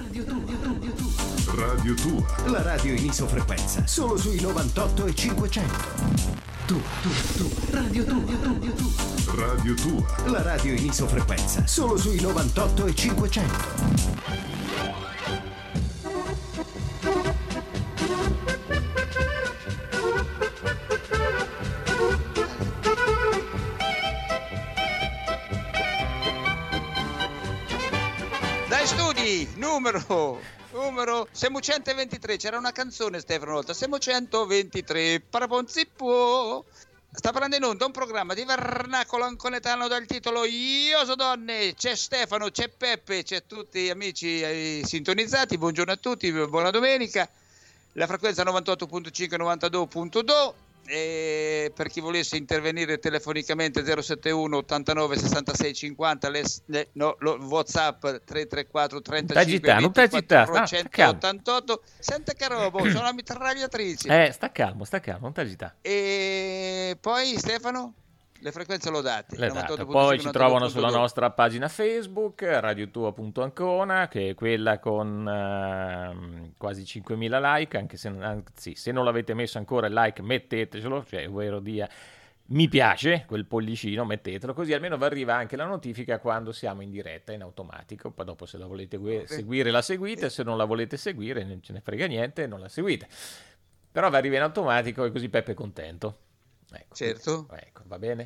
Radio Tua. La radio in isofrequenza. Solo sui 98 e 500. Tu. Radio Tua. Radio Tua. La radio in isofrequenza. Solo sui 98 e 500. Numero siamo 123, c'era una canzone Stefano una volta, siamo 123, paraponzippo. Sta parlando in onda un programma di vernacolo anconetano dal titolo Io so donne, c'è Stefano, c'è Peppe, c'è tutti amici sintonizzati, buongiorno a tutti, buona domenica, la frequenza 98.5 92.2. E per chi volesse intervenire telefonicamente 071 89 66 50 WhatsApp 334 35 24 188. Senta che roba, sono una mitragliatrice. Sta calmo, non t'agitare. E poi Stefano, le frequenze l'ho date. Poi ci trovano sulla nostra pagina Facebook radiotua.ancona, che è quella con quasi 5.000 like, anche se non l'avete messo ancora il like mettetecelo, cioè ovvero dia mi piace, quel pollicino mettetelo, così almeno vi arriva anche la notifica quando siamo in diretta in automatico. Poi dopo se la volete seguire la seguite, se non la volete seguire non ce ne frega niente, non la seguite, però vi arriva in automatico e così Peppe è contento. Ecco, certo. Ecco, va bene.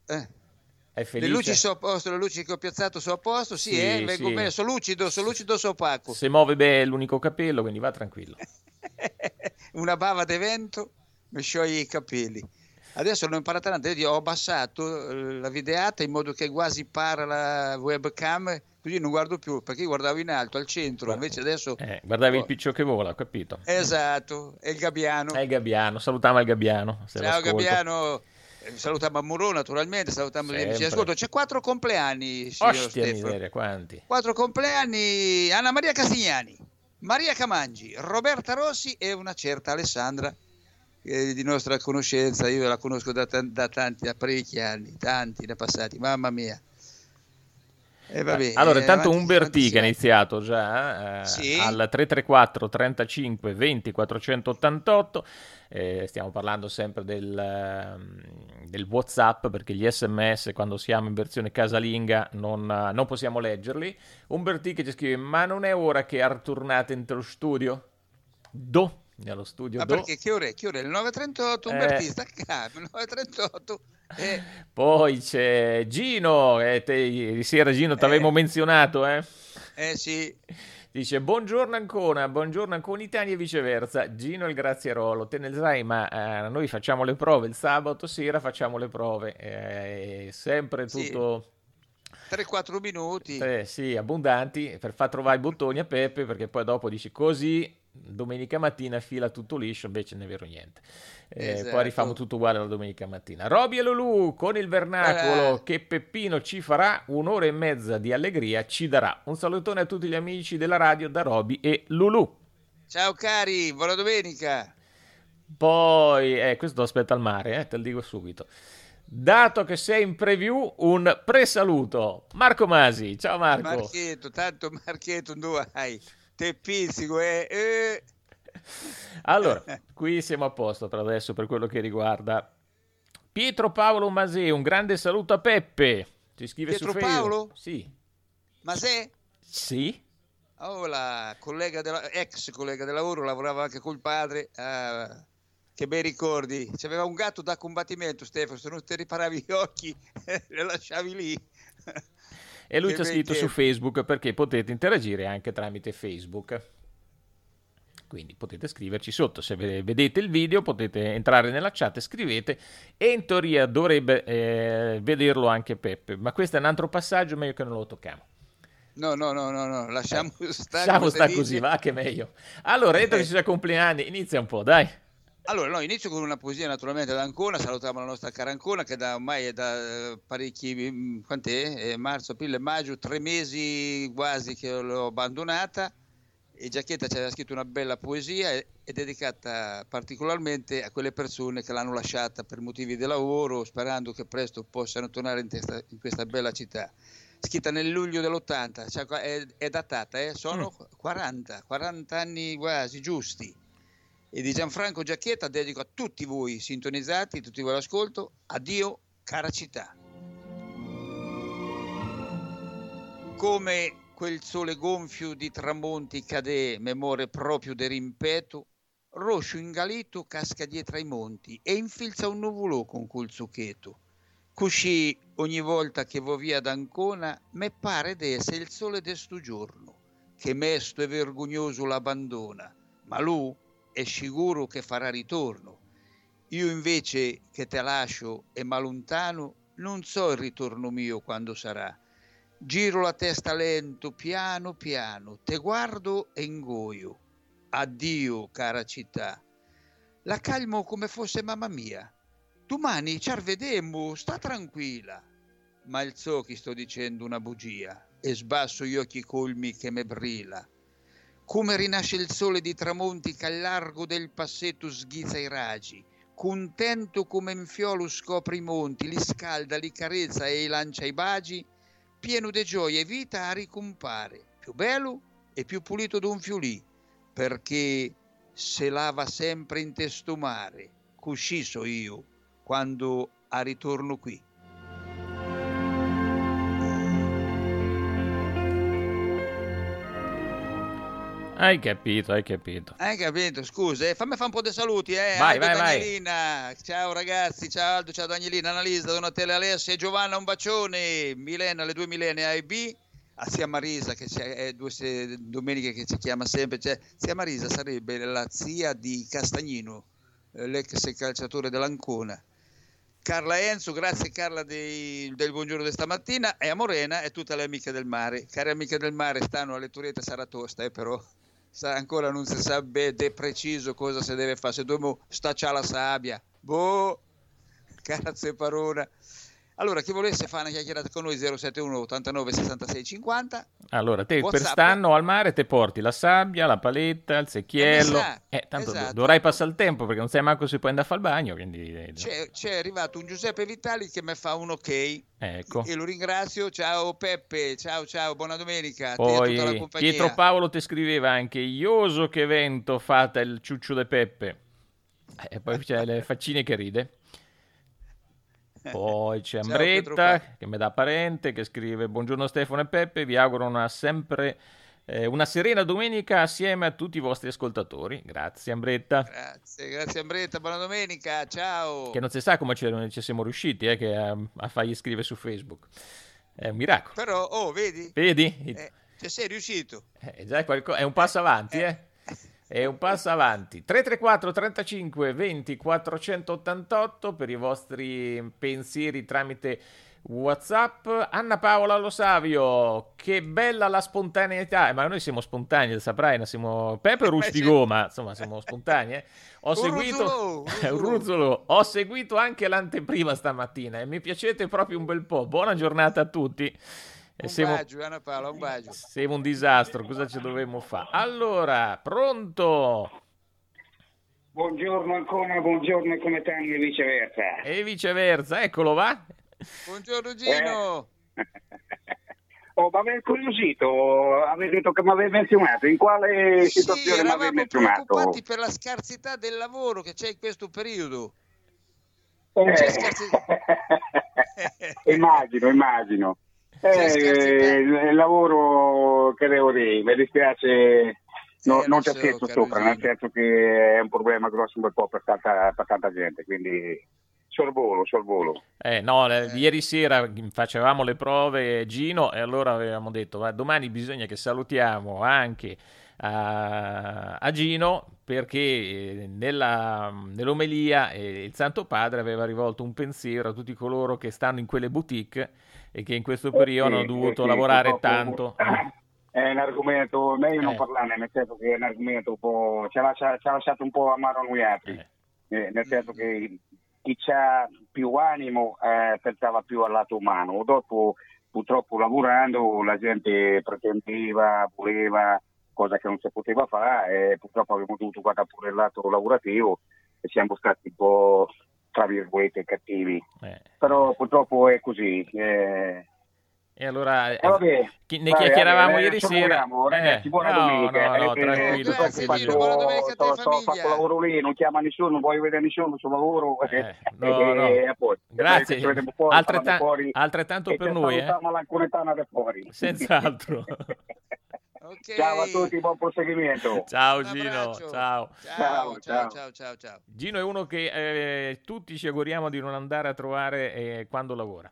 È felice. Le luci sono a posto, le luci che ho piazzato sono a posto, vengo bene, sono lucido, sono opaco. Se muove bene l'unico capello, quindi va tranquillo. Una bava di vento mi scioglie i capelli. Adesso l'ho imparata tanto, ho abbassato la videata in modo che quasi para la webcam, così non guardo più, perché io guardavo in alto, al centro, invece adesso... guardavi il piccio che vola, ho capito. Esatto, è il Gabbiano. È il Gabbiano, salutiamo il Gabbiano. Ciao Gabbiano, salutiamo a Muro naturalmente, salutiamo gli amici. Ascolta, c'è 4 compleanni, signor Ostia Stefano. miseria, quanti? 4 compleanni, Anna Maria Castigliani, Maria Camangi, Roberta Rossi e una certa Alessandra, di nostra conoscenza. Io la conosco da parecchi anni, tanti ne passati, mamma mia. Vabbè, allora intanto Umberti che ha iniziato già al 334 35 20 488, stiamo parlando sempre del WhatsApp, perché gli SMS quando siamo in versione casalinga non possiamo leggerli. Umberti che ci scrive: ma non è ora che tornate nello studio? Nello studio perché che ore? Il 9.38 Umberti sta calmo, il 9.38. Poi c'è Gino, ieri sera Gino ti avevamo menzionato, sì. Dice buongiorno Ancona Italia e viceversa. Gino il Graziarolo, te ne sai, ma noi facciamo le prove il sabato sera, facciamo le prove, sempre tutto 3-4 minuti sì, abbondanti, per far trovare i bottoni a Peppe, perché poi dopo dici così domenica mattina fila tutto liscio, invece non è vero niente. Esatto. Poi rifamo tutto uguale la domenica mattina. Roby e Lulu con il vernacolo che Peppino ci farà, 1 ora e mezza di allegria ci darà. Un salutone a tutti gli amici della radio da Roby e Lulu. Ciao cari, buona domenica. Poi questo aspetta al mare, te lo dico subito. Dato che sei in preview, un presaluto. Marco Masi, ciao Marco. Marchetto, dove hai? Te pizzico, Allora, qui siamo a posto per adesso per quello che riguarda Pietro Paolo Masè. Un grande saluto a Peppe. Ci scrive Pietro su Facebook. Paolo? Sì. Masè? Sì. La ex collega di lavoro, lavorava anche col padre. Che bei ricordi. C'aveva un gatto da combattimento, Stefano, se non ti riparavi gli occhi le lasciavi lì. E lui ci ha scritto su Facebook, perché potete interagire anche tramite Facebook. Quindi potete scriverci sotto, se vedete il video potete entrare nella chat, scrivete, e in teoria dovrebbe vederlo anche Peppe, ma questo è un altro passaggio, meglio che non lo tocchiamo. No, lasciamo stare. Lasciamo stare così, va che meglio. Allora, detto che ci sia compleanni, inizia un po', dai. Allora, inizio con una poesia naturalmente da Ancona. Salutiamo la nostra cara Ancona, che ormai è da parecchi, quant'è? Marzo, aprile, maggio, 3 mesi quasi che l'ho abbandonata, e Giacchetta ci aveva scritto una bella poesia, è dedicata particolarmente a quelle persone che l'hanno lasciata per motivi di lavoro, sperando che presto possano tornare in questa bella città. scritta nel luglio dell'80, cioè è datata, sono 40 anni quasi giusti. E di Gianfranco Giacchetta dedico a tutti voi sintonizzati, tutti voi all'ascolto, addio cara città. Come quel sole gonfio di tramonti cadè, memore proprio del rimpeto, roscio ingalito casca dietro ai monti e infilza un nuvolo con col succheto. Cuscì ogni volta che vo via d'Ancona, me pare d'esse il sole de sto giorno, che mesto e vergognoso l'abbandona, ma lui è sicuro che farà ritorno. Io invece che te lascio e ma lontano, non so il ritorno mio quando sarà. Giro la testa lento, piano piano, te guardo e ingoio. Addio, cara città. La calmo come fosse mamma mia. Domani ci arvedemmo, sta tranquilla. Ma il so che sto dicendo una bugia e sbasso gli occhi colmi che me brilla. Come rinasce il sole di tramonti che al largo del passetto sghizza i raggi. Contento come in fiolo scopre i monti, li scalda, li carezza e li lancia i bagi. Pieno di gioia e vita a ricompare, più bello e più pulito d'un fiulì, perché se lava sempre in testo mare, così so io quando a ritorno qui. Hai capito. Hai capito, scusa, fammi fare un po' di saluti, Vai, Aldo, vai, Danielina, ciao ragazzi, ciao Aldo, ciao Danielina, Annalisa, Donatella, Alessia, Giovanna, un bacione, Milena, le 2 Milene, A e B, a zia Marisa, che è 2 domeniche che ci chiama sempre, zia Marisa sarebbe la zia di Castagnino, l'ex calciatore dell'Ancona. Carla Enzo, grazie Carla del buongiorno di stamattina, e a Morena e tutte le amiche del mare. Care amiche del mare stanno a Lettorietta Saratosta, però ancora non si sa de preciso cosa si deve fare, se dobbiamo stacciare la sabbia. Grazie Parona. Allora, chi volesse fare una chiacchierata con noi 071 89 66 50. Allora, te WhatsApp. Per stanno al mare te porti la sabbia, la paletta, il secchiello. Tanto esatto. dovrai passare il tempo perché non sai manco se puoi andare a fare il bagno. Quindi... C'è arrivato un Giuseppe Vitali che mi fa un ok. Ecco. E lo ringrazio. Ciao Peppe, ciao, buona domenica. Poi a te e a tutta la compagnia. Pietro Paolo ti scriveva anche Ioso che vento fata il ciuccio de Peppe. E poi c'è le faccine che ride. Poi c'è Ambretta che mi dà parente, che scrive: buongiorno Stefano e Peppe, vi auguro una serena domenica assieme a tutti i vostri ascoltatori. Grazie Ambretta. Grazie Ambretta, buona domenica, ciao. Che non si sa come ci siamo riusciti a fargli scrivere su Facebook. È un miracolo. Però, vedi? Ci sei riuscito. È un passo avanti, È un passo avanti. 334 35 20 488 per i vostri pensieri tramite WhatsApp. Anna Paola Lo Savio, che bella la spontaneità. Ma noi siamo spontanei, saprai, non siamo Peppe Rustigo, ma insomma siamo spontanei. Ho seguito anche l'anteprima stamattina e mi piacete proprio un bel po'. Buona giornata a tutti. Bacio, Anna Paola, un bacio. Siamo un disastro, cosa ci dovremmo fare? Allora, pronto? Buongiorno ancora, buongiorno come te e viceversa. E viceversa, eccolo va. Buongiorno Gino. Mi aveva incuriosito, avevi detto che mi avevi menzionato, in quale situazione mi avevi menzionato? Eravamo preoccupati per la scarsità del lavoro che c'è in questo periodo. Immagino. Il lavoro che devo dire, mi dispiace, non c'è scherzo sopra, nel senso che è un problema grosso un bel po' per tanta gente, quindi sorvolo. Ieri sera facevamo le prove, Gino, e allora avevamo detto domani bisogna che salutiamo anche a Gino, perché nell'omelia il Santo Padre aveva rivolto un pensiero a tutti coloro che stanno in quelle boutique e che in questo periodo hanno dovuto lavorare tanto. È un argomento, meglio non parlarne, nel senso che è un argomento un po', ci ha lasciato un po' amaro a noi altri, nel senso che chi c'ha più animo pensava più al lato umano. Dopo, purtroppo lavorando, la gente pretendeva, voleva, cosa che non si poteva fare, e purtroppo abbiamo dovuto guardare pure il lato lavorativo e siamo stati un po', tra virgolette, cattivi. Però purtroppo è così. E allora ne Vabbè, chiacchieravamo ieri sera. Ragazzi, buona domenica. Tranquillo. Grazie, Gino, buona domenica a te e famiglia. Faccio lavoro lì, non chiama nessuno, non voglio vedere nessuno sul lavoro. No. Grazie. Altrettanto per noi. Fuori. Senz'altro. Okay. Ciao a tutti, buon proseguimento. Ciao Gino, ciao. Ciao. Gino è uno che tutti ci auguriamo di non andare a trovare quando lavora.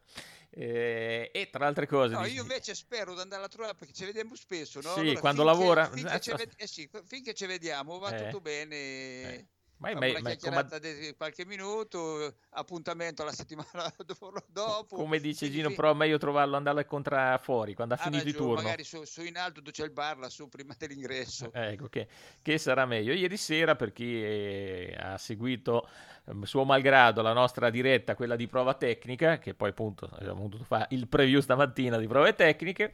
E tra le altre cose... No, io invece spero di andare a trovare perché ci vediamo spesso, no? Sì, allora, quando lavora... finché ci vediamo va tutto bene... Ma una chiacchierata di qualche minuto, appuntamento la settimana dopo. Come dice Gino, però è meglio trovarlo, andare a incontrare fuori quando ha finito il turno. Magari su in alto dove c'è il bar lassù prima dell'ingresso. Ecco, che sarà meglio. Ieri sera, per chi ha seguito suo malgrado la nostra diretta, quella di prova tecnica, che poi appunto abbiamo dovuto fare il preview stamattina di prove tecniche,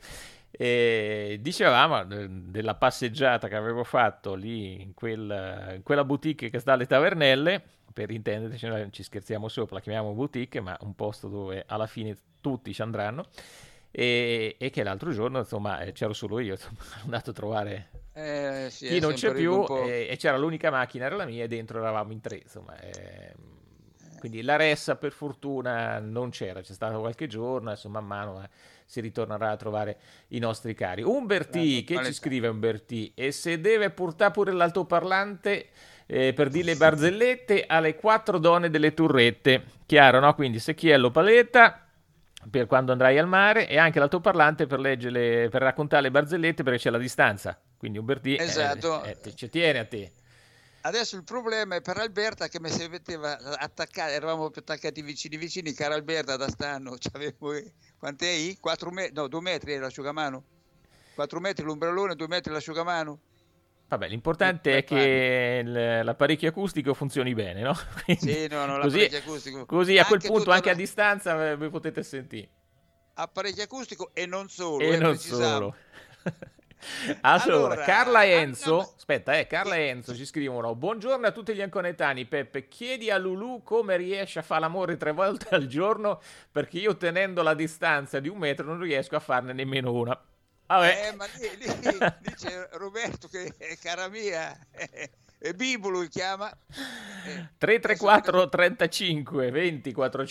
e dicevamo della passeggiata che avevo fatto lì in quella boutique che sta alle Tavernelle, per intenderci, noi ci scherziamo sopra, la chiamiamo boutique, ma un posto dove alla fine tutti ci andranno, e che l'altro giorno insomma c'ero solo io, sono andato a trovare chi non c'è più, e c'era l'unica macchina, era la mia, e dentro eravamo in 3, insomma, quindi la Ressa per fortuna non c'era stato qualche giorno, adesso man mano si ritornerà a trovare i nostri cari. Umbertì, che ci scrive Umbertì, e se deve portare pure l'altoparlante per dire le barzellette alle 4 donne delle Turrette, chiaro, no? Quindi Secchiello Paletta per quando andrai al mare, e anche l'altoparlante per raccontare le barzellette perché c'è la distanza, quindi Umbertì ci tiene a te. Adesso il problema è per Alberta, che mi si metteva attaccare, eravamo più attaccati vicini, cara Alberta, da stanno, c'avevo, quant'è? 4 metri, no, 2 metri l'asciugamano, 4 metri l'ombrellone, 2 metri l'asciugamano. Vabbè, l'importante è che l'apparecchio acustico funzioni bene, no? Quindi, sì, no, l'apparecchio acustico. Così a quel punto anche a distanza vi potete sentire. Apparecchio acustico e non solo. E non solo. Allora, Carla e Enzo, Carla e Enzo ci scrivono: buongiorno a tutti gli anconetani. Peppe, chiedi a Lulu come riesce a fare l'amore 3 volte al giorno, perché io tenendo la distanza di 1 metro non riesco a farne nemmeno una. Vabbè. Ma lì dice Roberto che è cara mia, è Bibo lui chiama. 334 35 20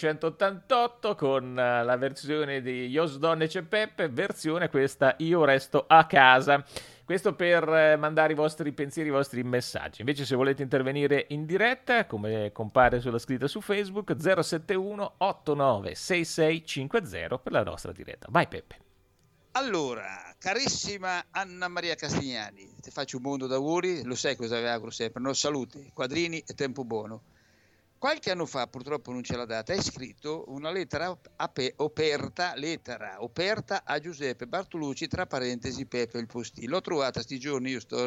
488 con la versione di Yos Donne c'è Peppe, versione questa Io resto a casa. Questo per mandare i vostri pensieri, i vostri messaggi. Invece se volete intervenire in diretta, come compare sulla scritta su Facebook, 071 89 6650 per la nostra diretta. Vai Peppe. Allora, carissima Anna Maria Castignani, ti faccio un mondo d'auguri, lo sai cosa vi auguro sempre, no? Salute, quadrini e tempo buono. Qualche anno fa, purtroppo non c'è la data, hai scritto una lettera aperta a Giuseppe Bartolucci, tra parentesi Peppe il postino. L'ho trovata sti giorni, io sto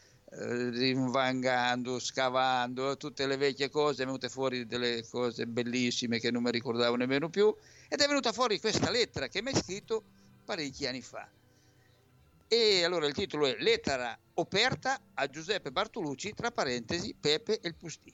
rinvangando, scavando, tutte le vecchie cose, è venute fuori delle cose bellissime che non mi ricordavo nemmeno più, ed è venuta fuori questa lettera che mi hai scritto parecchi anni fa. E allora il titolo è Lettera aperta a Giuseppe Bartolucci, tra parentesi Peppe il postino.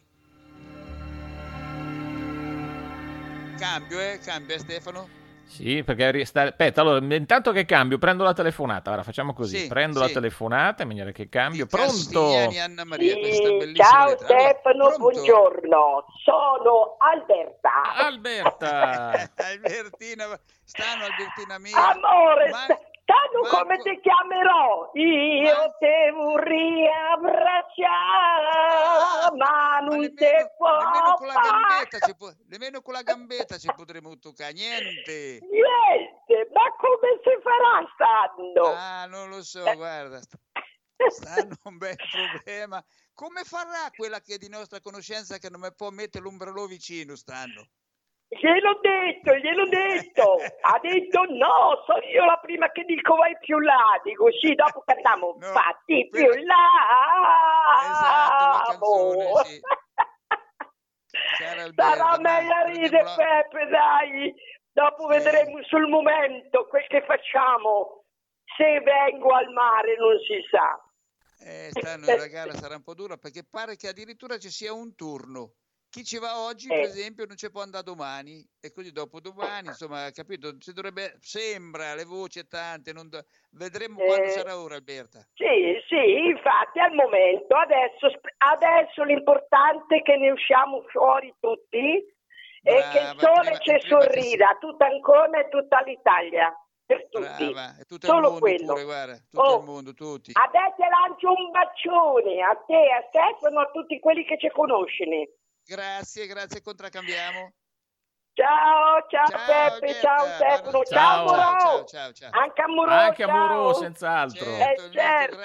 Cambia Stefano? Sì, perché aspetta, allora intanto che cambio prendo la telefonata. Ora facciamo così, prendo la telefonata in maniera che cambio. Pronto? Anna Maria, ciao lettera. Stefano, Allora, buongiorno, sono Alberta. Albertina, Albertina mia. Amore, come ti chiamerò? Io te vorrei abbracciare, ma non te può nemmeno con la gambetta ci potremo toccare, niente, ma come si farà stando? Non lo so, guarda, stanno un bel problema. Come farà quella che è di nostra conoscenza che non mi può mettere l'ombrello vicino, stanno? Gliel'ho detto, ha detto no, sono io la prima che dico vai più là, dico sì, dopo cantiamo, fatti più là. Esatto, la canzone, sì. Sarà meglio a ridere Peppe, dai, dopo vedremo sul momento quel che facciamo, se vengo al mare non si sa. La gara sarà un po' dura perché pare che addirittura ci sia un turno. chi ci va oggi, per esempio, non ci può andare domani, e così dopo domani, insomma, capito? Sembra, le voci tante, vedremo quando sarà ora, Alberta. Sì, infatti al momento, adesso l'importante è che ne usciamo fuori tutti e che il sole ci sorrida, tutta Ancona e tutta l'Italia. Per tutti, tutto solo il mondo quello. Pure, guarda, tutto il mondo, tutti. Adesso lancio un bacione a te, a Stefano, a tutti quelli che ci conoscono. Grazie, contraccambiamo. Ciao Peppe, Gerda, ciao Stefano, ciao Muro. Anche a Muro, senz'altro. Certo.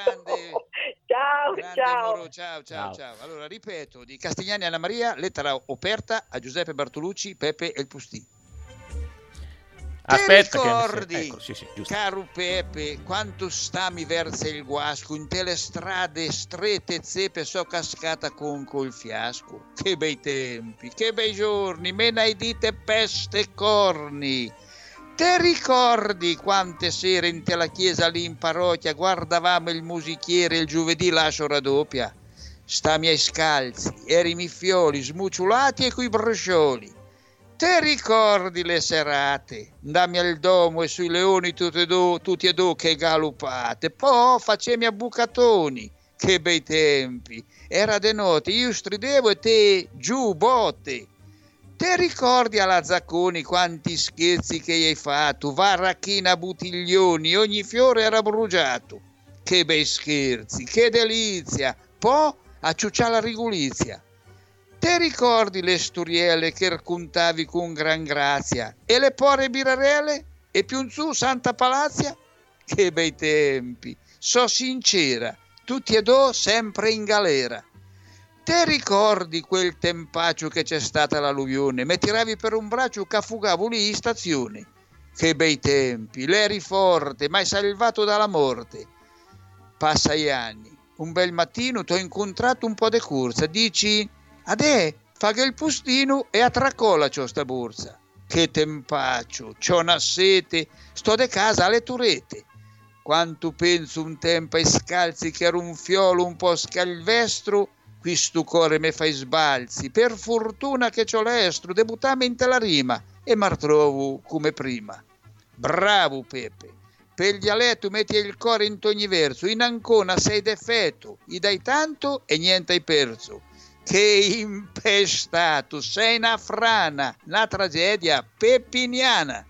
Ciao. Ciao. Allora, ripeto, di Castigliani Anna Maria, lettera aperta a Giuseppe Bartolucci, Peppe e il Pustì. Aspetta, ti ricordi, ecco, caro Peppe, quanto stami verso il guasco, in te le strade strette e zeppe so cascata con col fiasco. Che bei tempi, che bei giorni, me ne hai dite peste e corni. Te ricordi quante sere in te la chiesa lì in parrocchia guardavamo il musichiere il giovedì lascio raddoppia? Stami ai scalzi, erimi fioli smuciulati e coi bruscioli. Te ricordi le serate, andammi al domo e sui leoni tutti e due che galoppate, poi facemi a bucatoni, che bei tempi, era de notte, io stridevo e te giù botte. Te ricordi alla Zacconi quanti scherzi che hai fatto, varrachina butiglioni, ogni fiore era bruciato, che bei scherzi, che delizia, poi a ciucciare la rigulizia. Te ricordi le storielle che raccontavi con gran grazia e le pore birarelle e più in su Santa Palazia? Che bei tempi, so sincera, tutti e due sempre in galera. Te ricordi quel tempaccio che c'è stata l'alluvione? Mi tiravi per un braccio che affugavo lì in stazione. Che bei tempi, l'eri forte, m'hai salvato dalla morte. Passa gli anni, un bel mattino t'ho incontrato un po' de corsa, dici... Adè, fa che il Pustino e attraccola c'ho sta borsa. Che tempaccio, c'ho una sete, sto de casa alle turete. Quanto penso un tempo ai scalzi che era un fiolo un po' scalvestro, qui stu cuore me fai sbalzi. Per fortuna che c'ho l'estro, debutame in te la rima e m'artrovo come prima. Bravo Peppe, per il dialetto metti il cuore in ogni verso, in Ancona sei defetto, gli dai tanto e niente hai perso. Che impestato, sei una frana, una tragedia peppiniana.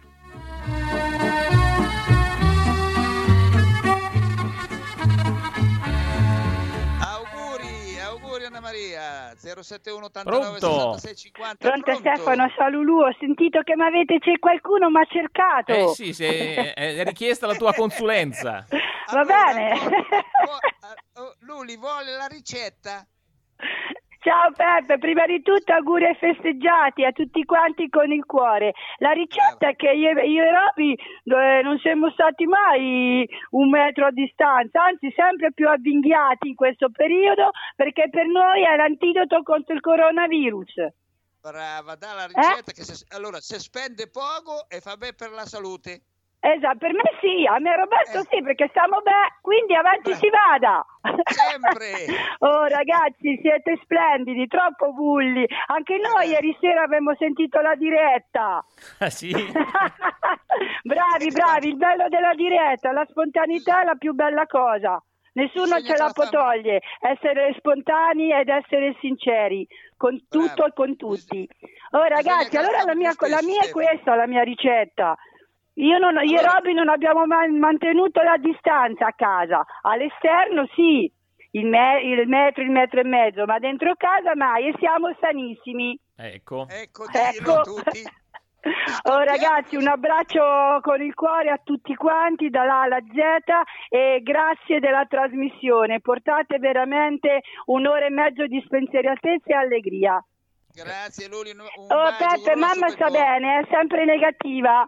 Auguri Anna Maria, 071 89 66 50. Pronto Stefano, sono Lulu, ho sentito che c'è qualcuno mi ha cercato. Sì, è richiesta la tua consulenza. Va bene. Luli vuole la ricetta? Ciao Peppe, prima di tutto auguri ai festeggiati, a tutti quanti con il cuore. La ricetta è che io e Roby non siamo stati mai 1 metro a distanza, anzi sempre più avvinghiati in questo periodo, perché per noi è l'antidoto contro il coronavirus. Brava, dà la ricetta che se spende poco e fa bene per la salute. Esatto, per me sì, a me Roberto sì, perché stiamo bene, quindi avanti si vada. Sempre. Oh ragazzi, siete splendidi, troppo bulli. Anche noi ieri sera abbiamo sentito la diretta. Ah sì? bravi, il bello della diretta, la spontaneità è la più bella cosa. Nessuno ce la può togliere, essere spontanei ed essere sinceri con tutto e con tutti. Oh ragazzi, allora la mia è questa, la mia ricetta. Io e Roby non abbiamo mai mantenuto la distanza a casa, all'esterno sì, il metro e mezzo, ma dentro casa mai, e siamo sanissimi. Ecco. Tutti. Oh ragazzi, un abbraccio con il cuore a tutti quanti dalla A alla Z e grazie della trasmissione, portate veramente 1 ora e mezzo di spensieratezza e allegria. Grazie Luli. Peppe, mamma sta bene, è sempre negativa.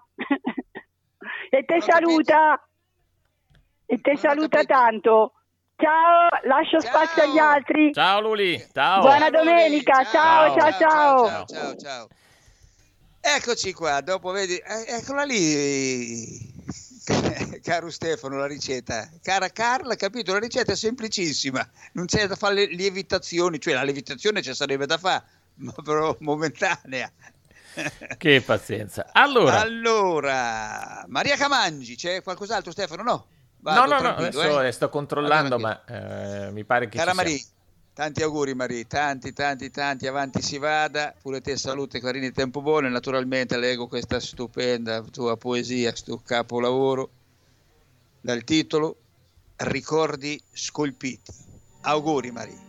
E te saluta. E te saluta tanto. Ciao, lascio spazio agli altri. Ciao Luli, ciao. Buona domenica, ciao. Ciao. Eccoci qua, dopo vedi, eccola lì. Caro Stefano, la ricetta. Cara Carla, capito? La ricetta è semplicissima, non c'è da fare le lievitazioni, cioè la lievitazione ci sarebbe da fare, ma però momentanea. Che pazienza. Allora, Maria Camangi, c'è qualcos'altro, Stefano? No. No, adesso sto controllando, ma mi pare che cara ci Maria, sia. tanti auguri Maria, tanti, avanti si vada, pure te salute, carini, tempo buono, e naturalmente leggo questa stupenda tua poesia, sto capolavoro, dal titolo Ricordi scolpiti. Auguri Maria.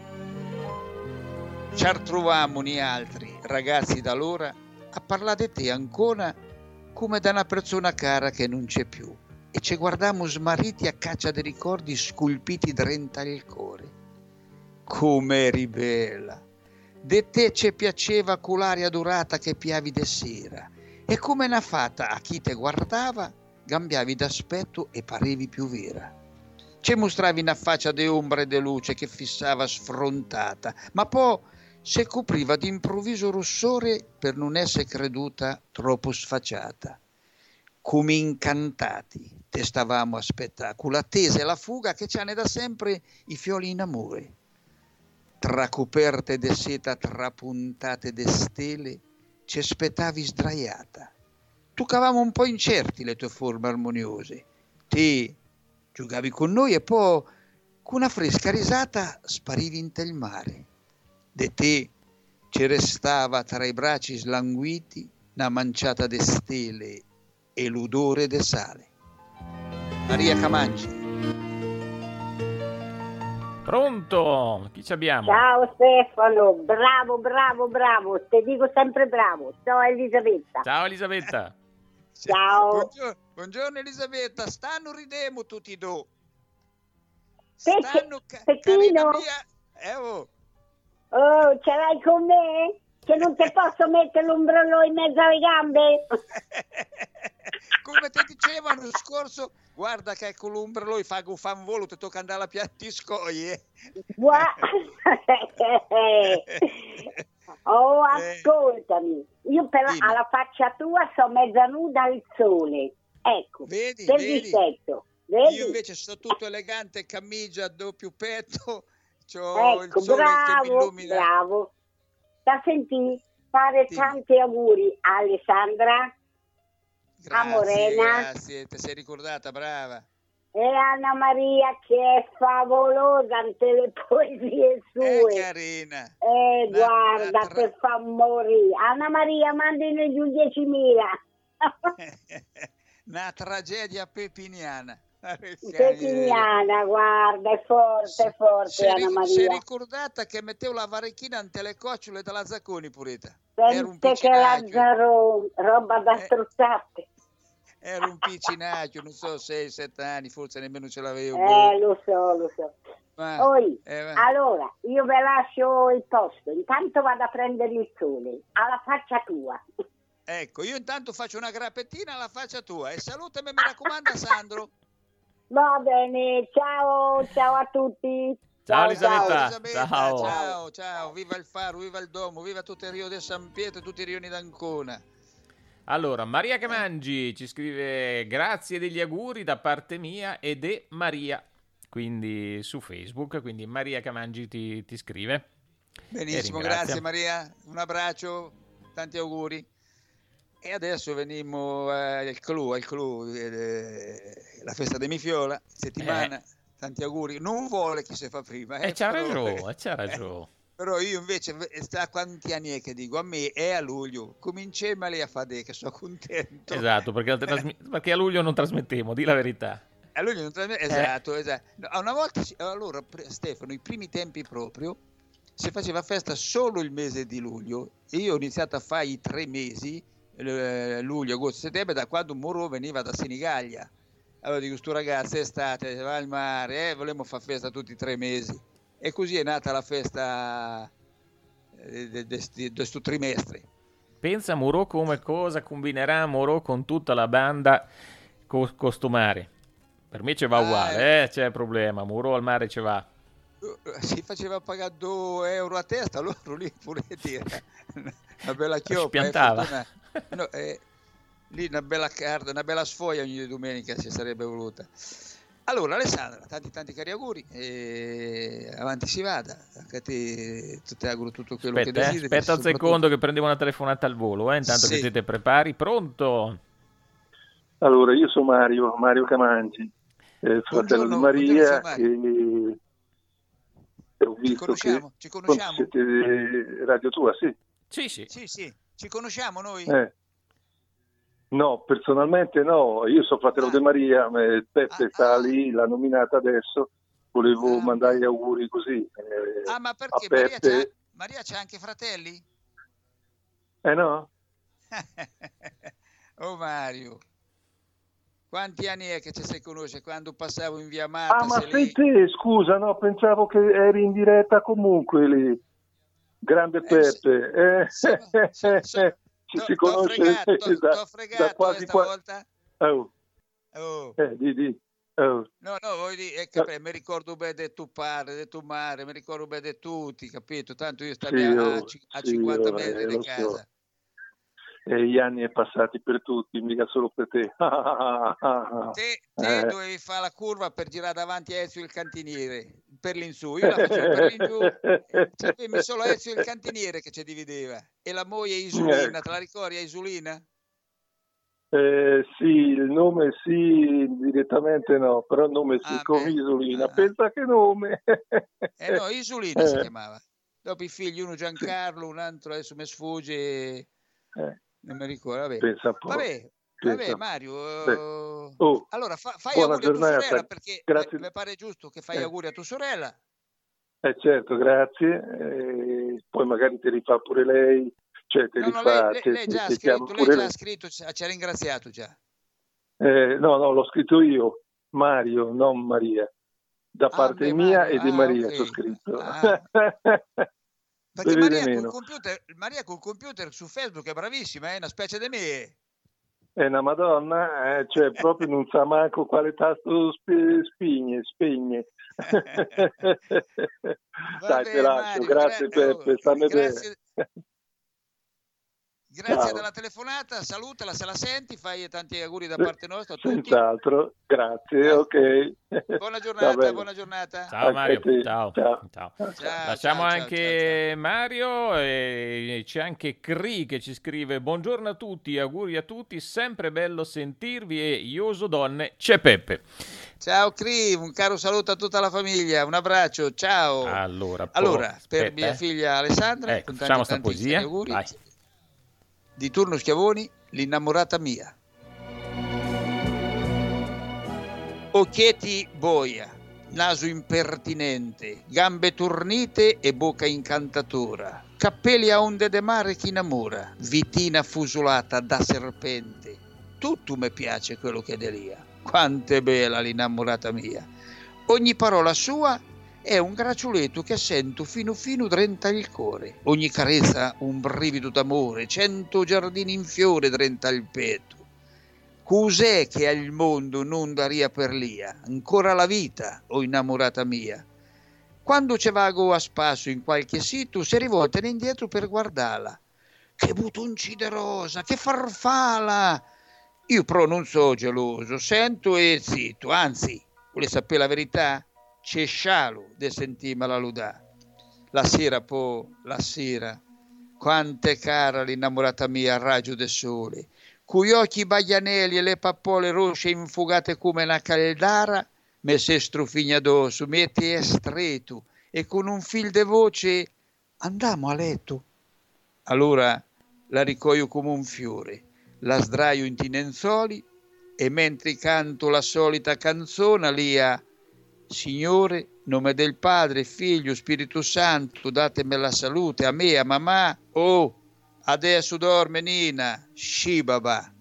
Ci trovammo noi altri ragazzi da allora a parlare di te ancora come da una persona cara che non c'è più, e ci guardammo smarriti a caccia dei ricordi scolpiti drenta il cuore. Come eri bella, de te ci piaceva quell'aria dorata che piavi de sera, e come una fata a chi te guardava cambiavi d'aspetto e parevi più vera. Ci mostravi una faccia di ombra e di luce che fissava sfrontata, ma poi si copriva d'improvviso rossore per non essere creduta troppo sfacciata. Come incantati te stavamo a aspettare, con l'attesa e la fuga che c'hanno da sempre i fiori in amore. Tra coperte de seta trapuntate de stelle ci aspettavi sdraiata. Toccavamo un po' incerti le tue forme armoniose. Te giocavi con noi e poi con una fresca risata sparivi in tel mare. De te ci restava tra i bracci slanguiti una manciata de stelle e l'odore de sale. Maria Camangi. Pronto? Chi ci abbiamo? Ciao Stefano, bravo, ti dico sempre bravo. Ciao Elisabetta. Ciao Elisabetta. Ciao. Buongiorno Elisabetta, stanno ridemo tutti e due. Pechino? Oh, ce l'hai con me? Che non ti posso mettere l'ombrello in mezzo alle gambe? Come ti diceva l'anno scorso, guarda che con l'ombrello fa un volo, ti tocca andare alla piatti scoglie. Oh, ascoltami, io però alla faccia tua so mezza nuda al sole, ecco, vedi, per difetto. Vedi? Io invece sto tutto elegante, camicia, doppio petto, c'ho ecco, il sole che mi illumina. Bravo, da sentire, fare tanti auguri a Alessandra, a Morena. Grazie, ti sei ricordata, brava. E Anna Maria che è favolosa ante le poesie sue. È carina. Guarda che fa morire. Anna Maria, mandine giù 10.000. Una tragedia pepiniana. Pepiniana, guarda, è forte Anna Maria. Si è ricordata che mettevo la varechina ante le cocciole della Zacconi purita. Sente che Lazzaro, roba da strozzate. Era un piccinaggio, non so, 6-7 anni, forse nemmeno ce l'avevo. Lo so. Allora, io ve lascio il posto, intanto vado a prendere il sole, alla faccia tua. Ecco, io intanto faccio una grappettina alla faccia tua e salutami, mi raccomanda, Sandro. Va bene, ciao a tutti. Ciao Elisabetta. Ciao, viva il Faro, viva il Domo, viva tutti i Rio di San Pietro e tutti i rioni d'Ancona. Allora, Maria Camangi ci scrive grazie degli auguri da parte mia ed è Maria, quindi su Facebook, quindi Maria Camangi ti scrive. Benissimo, grazie Maria, un abbraccio, tanti auguri. E adesso veniamo al clou, la festa di Mifiola, settimana, tanti auguri. Non vuole chi si fa prima. C'ha ragione. Però io invece, sta quanti anni è che dico, a me è a luglio, cominciamoli a fare che sono contento. Esatto, perché a luglio non trasmettiamo, di la verità. A luglio non trasmettiamo, esatto. No, una volta, allora Stefano, i primi tempi proprio, si faceva festa solo il mese di luglio, e io ho iniziato a fare i 3 mesi, luglio, agosto, settembre, da quando Moro veniva da Senigallia. Allora dico, sto ragazzo, è estate, va al mare, vogliamo fare festa tutti i 3 mesi. E così è nata la festa di questo trimestre. Pensa Moro come cosa combinerà Moro con tutta la banda costumare. Per me ci va uguale, c'è problema, Moro al mare ci va. Si faceva pagare 2 euro a testa, loro lì pure dire una bella chioppa. Spiantava. Lì una bella carta, una bella sfoglia ogni domenica si sarebbe voluta. Allora Alessandra, tanti cari auguri, avanti si vada, anche a te ti auguro tutto quello che desideri. Aspetta un secondo che prendevo una telefonata al volo, intanto che siete prepari. Pronto? Allora, io sono Mario Camangi, fratello di Maria, che ho visto ci conosciamo? Siete Radio Tua, sì? Sì, ci conosciamo noi? No, personalmente no, io sono fratello di Maria, Peppe sta lì, l'ha nominata adesso, volevo mandare gli auguri così. Ma perché Maria c'ha anche fratelli? No? Oh Mario, quanti anni è che ci si conosce? Quando passavo in via Marta? Ma sei te, scusa, no, pensavo che eri in diretta comunque lì. Grande Peppe. Ci si conosce t'ho fregato quasi volta? Di. No, voglio dire, mi ricordo bene di tuo padre, di tua madre, mi ricordo bene di tutti, capito? Tanto io stavo a 50 metri di casa. So. E gli anni è passati per tutti, mica solo per te. Te dovevi fare la curva per girare davanti a Ezio il cantiniere, per l'insù. Io la facevo per l'ingiù, c'avevi solo Ezio il cantiniere che ci divideva. E la moglie Isulina, te la ricordi Isulina? Sì, il nome sì, direttamente no, però il nome sì, come Isulina. Pensa che nome! No, Isulina si chiamava. Dopo i figli, uno Giancarlo, un altro adesso mi sfugge... Non mi ricordo, vabbè. Pensa un po'. Vabbè Mario, allora fai buona auguri giornata. a tua sorella, perché mi pare giusto che fai auguri a tua sorella. Certo, grazie. Poi magari ti rifà pure lei, cioè te rifà. Lei già ha scritto, ci ha ringraziato già. No, l'ho scritto io, Mario, non Maria. Da parte mia Mario, e di Maria okay. Sono scritto. Perché Maria col computer su Facebook è bravissima, è una specie di me. È una madonna, cioè proprio non sa manco quale tasto spegne. Dai, te lascio, grazie Peppe, stammi bene. Grazie della telefonata, salutala se la senti, fai tanti auguri da parte nostra a tutti. Senz'altro, grazie, ok. Buona giornata. Ciao Mario, ciao. Lasciamo anche Mario e c'è anche Cri che ci scrive: buongiorno a tutti, auguri a tutti, sempre bello sentirvi e ioso donne, c'è Peppe. Ciao Cri, un caro saluto a tutta la famiglia, un abbraccio, ciao. Allora per mia figlia Alessandra, con facciamo sta poesia, auguri. Vai. Di Turno Schiavoni, l'innamorata mia. Occhietti boia, naso impertinente, gambe turnite e bocca incantatora, cappelli a onde de mare chi innamora, vitina fusolata da serpente. Tutto mi piace quello che delia, quant'è bella l'innamorata mia. Ogni parola sua è un gracioletto che sento fino drenta il cuore. Ogni carezza un brivido d'amore, 100 giardini in fiore drenta il petto. Cos'è che al mondo non daria per lia? Ancora la vita, o innamorata mia. Quando ci vago a spasso in qualche sito, si rivoltano indietro per guardarla. Che butonci de rosa, che farfalla! Io però non so geloso, sento e zitto, anzi, vuole sapere la verità? C'è scialo de sentima la lodà. La sera, quant'è cara l'innamorata mia al raggio del sole, cui occhi baglianelli e le pappole rosse infugate come una caldara, me se strufigna addosso, metti è stretto e con un fil de voce andiamo a letto. Allora la ricoglio come un fiore, la sdraio in tinenzoli e mentre canto la solita canzone lia: Signore, nome del Padre, Figlio, Spirito Santo, datemi la salute a me, a mamma. Oh, adesso dorme Nina, Shibaba.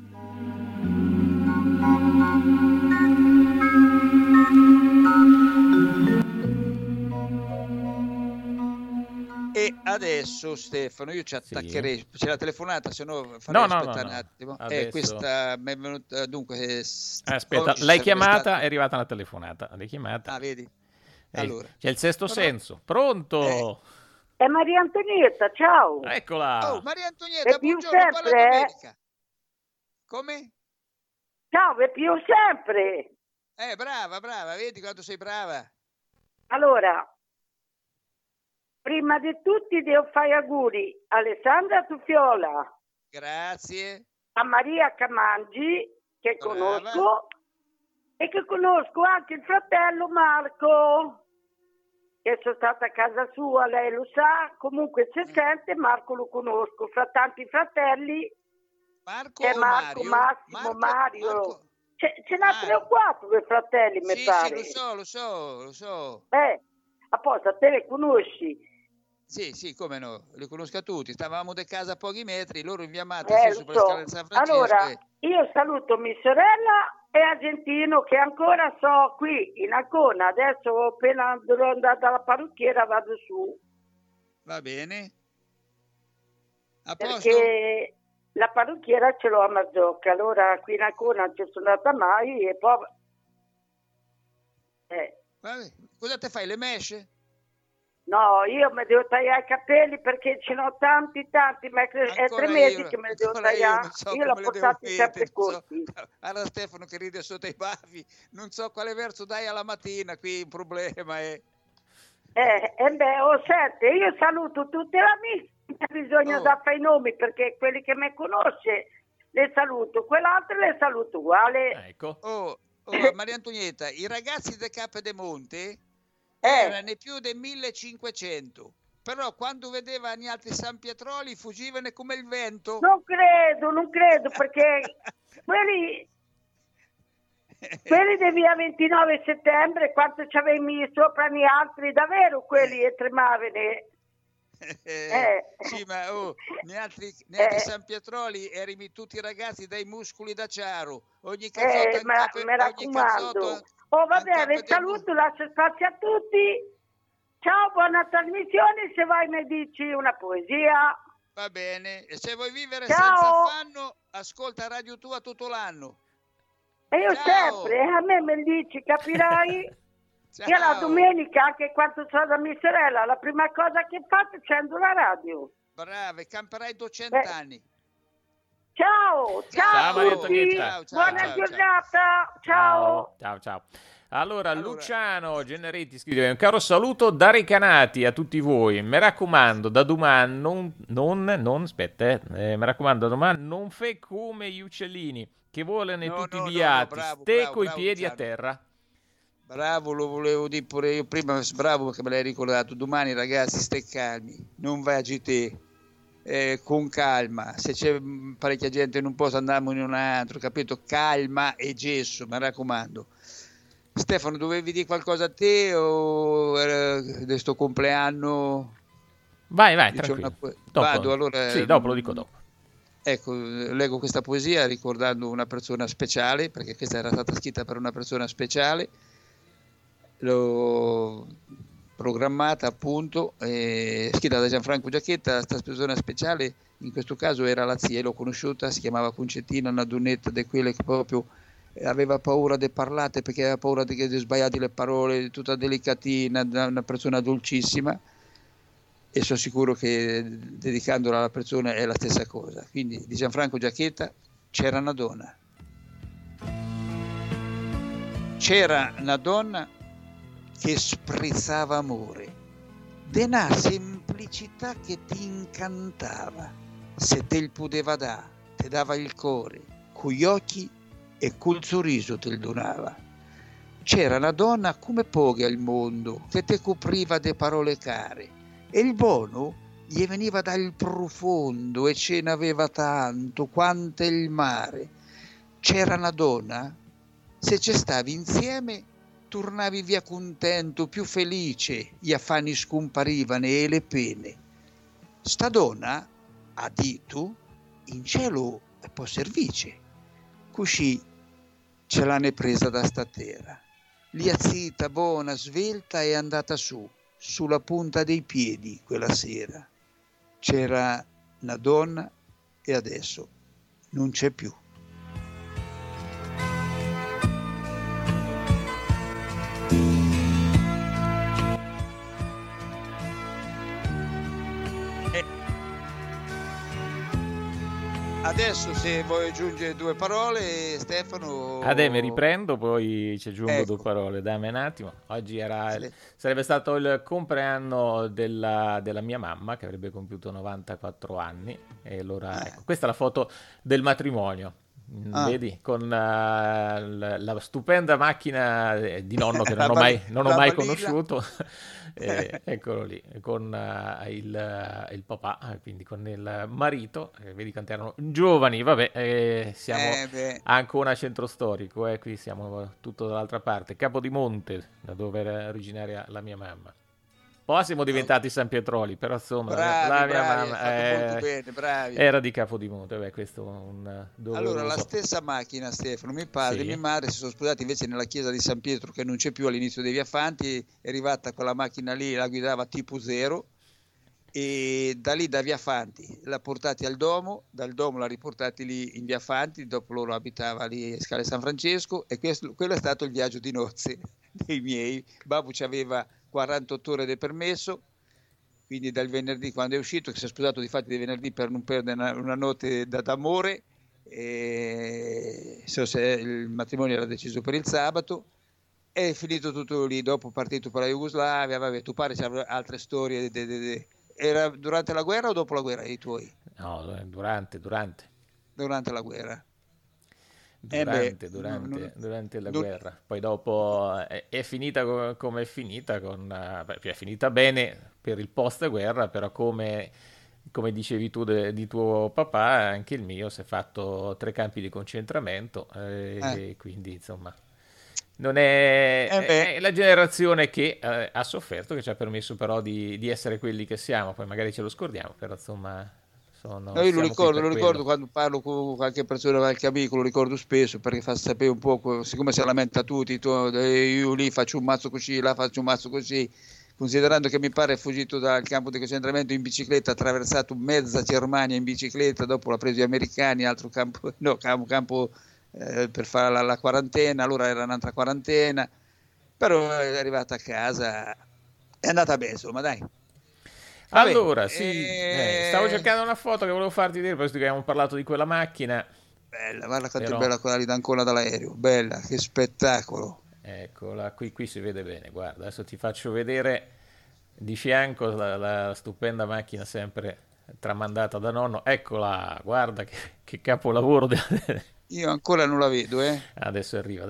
E adesso Stefano, io ci attaccherei, sì. C'è la telefonata, se no farei aspettare un attimo. Adesso... questa mi è venuta, dunque... Aspetta, l'hai chiamata, è arrivata una telefonata. L'hai chiamata. Vedi? Allora. C'è il sesto senso. Pronto? È Maria Antonietta, ciao. Eccola. Oh, Maria Antonietta, è più buongiorno, sempre, buona domenica. Come? Ciao, è più sempre. Brava, vedi quanto sei brava. Allora, prima di tutti devo fare auguri a Alessandra Tuffiola. Grazie. A Maria Camangi, che conosco, e che conosco anche il fratello Marco, che sono stata a casa sua, lei lo sa, comunque se sente Marco lo conosco, fra tanti fratelli c'è Marco, Massimo, Mario. Marco. Ce n'ha 3 o 4 dei fratelli, mi pare. Sì, lo so. Apposta, te le conosci? Sì, come no, li conosco a tutti. Stavamo da casa a pochi metri, loro in via Matta, su per le scale di San Francesco. Allora, io saluto mia sorella e Argentino, che ancora so qui in Ancona. Adesso appena sono andata alla parrucchiera vado su. Va bene. A posto? Perché la parrucchiera ce l'ho a Marzocca, allora qui in Ancona non ci sono andata mai e poi... Vabbè. Cosa te fai, le mesce? No, io mi devo tagliare i capelli perché ce n'ho tanti, ma è 3 mesi che me li devo tagliare. Io l'ho portato sempre corti. Allora Stefano che ride sotto i baffi, non so quale verso dai alla mattina, qui il problema è... Senti, io saluto tutte le amiche, bisogna da fare i nomi perché quelli che mi conosce le saluto, quell'altro le saluto uguale. Ecco. Maria Antonietta, i ragazzi del Capo de Monte erano più di 1500, però quando vedevano gli altri San Pietroli fuggivano come il vento. Non credo perché quelli di via 29 settembre, quando c'avevi sopra gli altri, davvero quelli tremavano. Sì, ma gli altri San Pietroli erano tutti ragazzi dai muscoli d'acciaro, ogni cazzotto mi raccomando. Va bene, saluto, lascio spazio a tutti. Ciao, buona trasmissione. Se vai mi dici una poesia. Va bene, e se vuoi vivere senza affanno, ascolta Radio Tua tutto l'anno. E io sempre, a me mi dici, capirai? Io la domenica, anche quando sono da mia sorella, la prima cosa che faccio è accendo la radio. Brava, camperai 200 anni. Ciao Maria Antonietta. Buona giornata. Ciao. Allora, Luciano Generetti scrive: un caro saluto da Recanati a tutti voi. Mi raccomando, da domani mi raccomando, da domani non fai come gli uccellini che volano tutti viati, steco i piedi a terra. Bravo, lo volevo dire pure io prima, bravo perché me l'hai ricordato. Domani ragazzi, stai calmi, non vai a GT. Con calma, se c'è parecchia gente non posso andiamo in un altro, capito? Calma e gesso, mi raccomando. Stefano, dovevi dire qualcosa a te o di sto compleanno? Vai, tranquillo. Vado, allora. Sì, dopo lo dico dopo. Ecco, leggo questa poesia ricordando una persona speciale, perché questa era stata scritta per una persona speciale. L'ho programmata appunto, scritta da Gianfranco Giacchetta. Questa persona speciale in questo caso era la zia, l'ho conosciuta, si chiamava Concettina, una donnetta di quelle che proprio aveva paura di parlare perché aveva paura di sbagliare le parole, tutta delicatina, una persona dolcissima, e sono sicuro che dedicandola alla persona è la stessa cosa. Quindi di Gianfranco Giacchetta, c'era una donna che sprezzava amore, denà semplicità che ti incantava, se te il poteva dare, te dava il cuore, con gli occhi e col sorriso te il donava. C'era una donna come poche al mondo, che te copriva de parole care, e il buono gli veniva dal profondo, e ce n'aveva tanto quanto il mare. C'era una donna, se ci stavi insieme, tornavi via contento, più felice, gli affanni scomparivano e le pene. Sta donna, ha detto, in cielo può service. Così ce l'hanno presa da sta terra. Liazzita, buona, svelta, è andata sulla punta dei piedi quella sera. C'era una donna e adesso non c'è più. Adesso se vuoi aggiungere 2 parole, Stefano. Mi riprendo, poi ci aggiungo 2 parole. Dammi un attimo. Oggi sarebbe stato il compleanno della mia mamma, che avrebbe compiuto 94 anni. E allora, ecco, questa è la foto del matrimonio. Vedi, con la stupenda macchina di nonno che non ho mai conosciuto. Eccolo lì, con il papà, quindi con il marito. Vedi quanti erano giovani. Vabbè, siamo a Ancona centro storico, qui siamo tutto dall'altra parte, Capodimonte, da dove era originaria la mia mamma. Poi siamo diventati San Pietroli, però insomma la mia mamma era di Capodimonte. Questo un allora la stessa macchina, Stefano, mio padre e mia madre si sono sposati invece nella chiesa di San Pietro, che non c'è più all'inizio dei Viafanti. È arrivata quella macchina lì, la guidava tipo 0, e da lì da Viafanti l'ha portati al Domo, dal Domo l'ha riportati lì in Viafanti, dopo loro abitava lì a Scale San Francesco, e quello è stato il viaggio di nozze dei miei. Babbo ci aveva 48 ore di permesso, quindi dal venerdì, quando è uscito, che si è sposato di fatti di venerdì per non perdere una notte d'amore, il matrimonio era deciso per il sabato, è finito tutto lì. Dopo partito per la Jugoslavia. Vabbè, tu pare c'erano altre storie. Era durante la guerra o dopo la guerra i tuoi? No, durante la guerra. Durante la guerra. Poi dopo è finita come è finita, è finita bene per il post guerra, però come dicevi tu di tuo papà, anche il mio si è fatto 3 campi di concentramento, e quindi insomma non è la generazione che ha sofferto, che ci ha permesso però di essere quelli che siamo. Poi magari ce lo scordiamo, però insomma io lo ricordo quando parlo con qualche persona, qualche amico, lo ricordo spesso, perché fa sapere un po', siccome si lamenta tutti, io lì faccio un mazzo così, là faccio un mazzo così, considerando che mi pare è fuggito dal campo di concentramento in bicicletta, ha attraversato mezza Germania in bicicletta, dopo l'ha preso gli americani, altro campo per fare la quarantena, allora era un'altra quarantena, però è arrivata a casa, è andata bene, insomma, dai. Allora, stavo cercando una foto che volevo farti vedere, visto che abbiamo parlato di quella macchina. Bella, guarda quanto è bella quella lì d'Ancona dall'aereo, bella, che spettacolo. Eccola, qui si vede bene, guarda, adesso ti faccio vedere di fianco la stupenda macchina sempre tramandata da nonno. Eccola, guarda che capolavoro. Io ancora non la vedo, Adesso arriva.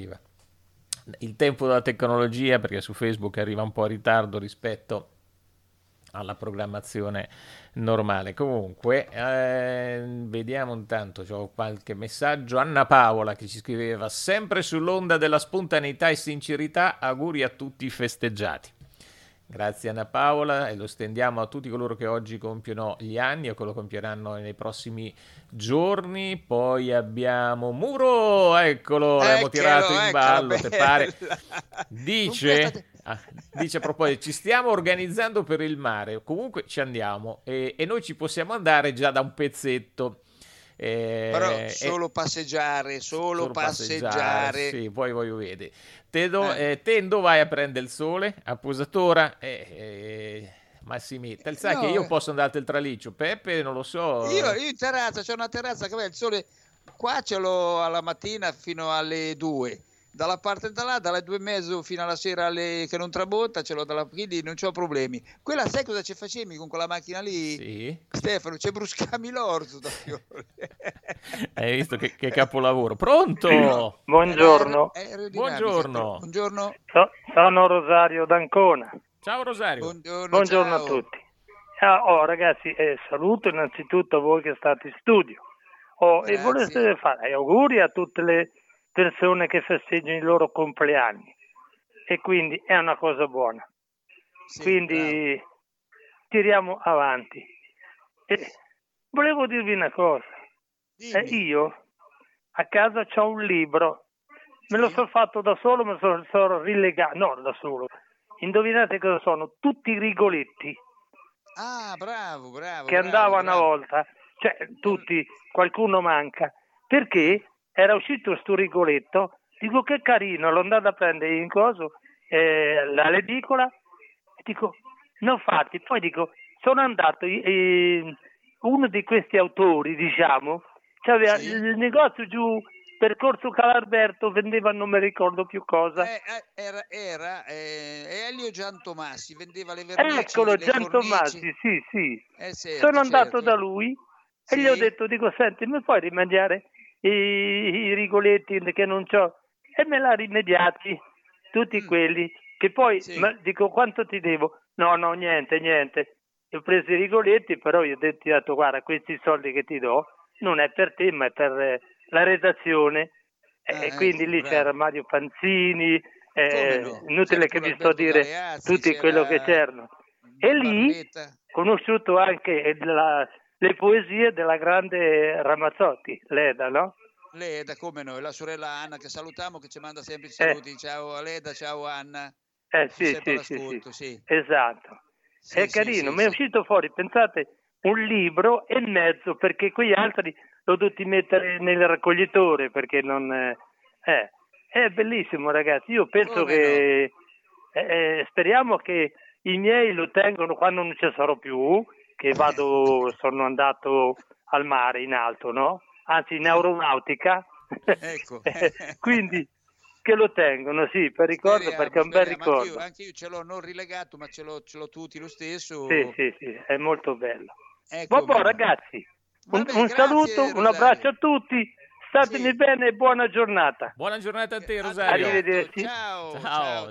Il tempo della tecnologia, perché su Facebook arriva un po' in ritardo rispetto alla programmazione normale. Comunque vediamo intanto, c'ho qualche messaggio. Anna Paola che ci scriveva: sempre sull'onda della spontaneità e sincerità, auguri a tutti i festeggiati. Grazie Anna Paola, e lo stendiamo a tutti coloro che oggi compiono gli anni o che lo compieranno nei prossimi giorni. Poi abbiamo Muro, eccolo, l'abbiamo tirato in ballo, te pare? Dice a proposito, ci stiamo organizzando per il mare, comunque ci andiamo, e noi ci possiamo andare già da un pezzetto. Però solo passeggiare. Sì, poi voglio vedere. Te dove vai a prendere il sole? A Posatora? Massimetta, sai che io posso andare al traliccio, Peppe non lo so. Io in terrazza, c'è una terrazza che il sole qua ce l'ho alla mattina fino alle 2. Dalla parte da là, dalle 2:30 fino alla sera che non tramonta, ce l'ho quindi non c'ho problemi. Quella, sai cosa ci facevi con quella macchina lì? Sì. Stefano, ci bruscami l'orzo da fiore. Hai visto che capolavoro. Pronto? Buongiorno. Buongiorno. Sono Rosario d'Ancona. Ciao Rosario. Buongiorno a tutti. Ragazzi, saluto innanzitutto voi che state in studio. E volete fare auguri a tutte le persone che festeggiano i loro compleanni, e quindi è una cosa buona. Quindi tiriamo avanti. Volevo dirvi una cosa. Io a casa c'ho un libro, me lo sono fatto da solo, me lo sono rilegato, no, da solo. Indovinate cosa sono? Tutti i Rigoletti. Ah, bravo. Che andava una volta, cioè tutti, qualcuno manca, perché era uscito sto Rigoletto, dico che carino, l'ho andato a prendere in l'edicola, e dico, no fatti, poi dico, sono andato, uno di questi autori, diciamo, c'aveva il negozio giù per Corso Calalberto, vendeva non mi ricordo più cosa. Era Elio Giantomassi, vendeva le vernici. Eccolo, Giantomassi, sì. Sono andato da lui e gli ho detto, senti, mi puoi rimediare i rigoletti che non c'ho? E me l'ha rimediati, tutti quelli, che poi, dico, quanto ti devo? No, niente. Ho preso i rigoletti, però io ho detto, guarda, questi soldi che ti do non è per te, ma è per la redazione. E quindi lì c'era Mario Panzini, inutile che vi sto a dire tutti quello che c'erano. E lì ho conosciuto anche le poesie della grande Ramazzotti, Leda, no? Leda, come noi, la sorella Anna che salutiamo, che ci manda sempre i saluti. Ciao Leda, ciao Anna. Sì, esatto. È carino, mi è uscito fuori, pensate, un libro e mezzo, perché quegli altri l'ho dovuti mettere nel raccoglitore, perché non... è bellissimo, ragazzi. Io penso che... speriamo che i miei lo tengono quando non ci sarò più, che sono andato al mare in alto, no? Anzi, in aeronautica. Ecco. Quindi che lo tengono, sì, per ricordo, perché è un bel ricordo. Anche io ce l'ho non rilegato, ma ce l'ho tutti lo stesso. Sì, è molto bello. Vabbè, ragazzi, un saluto, un abbraccio a tutti, statemi bene e buona giornata. Buona giornata a te, Rosario. Arrivederci. Ciao.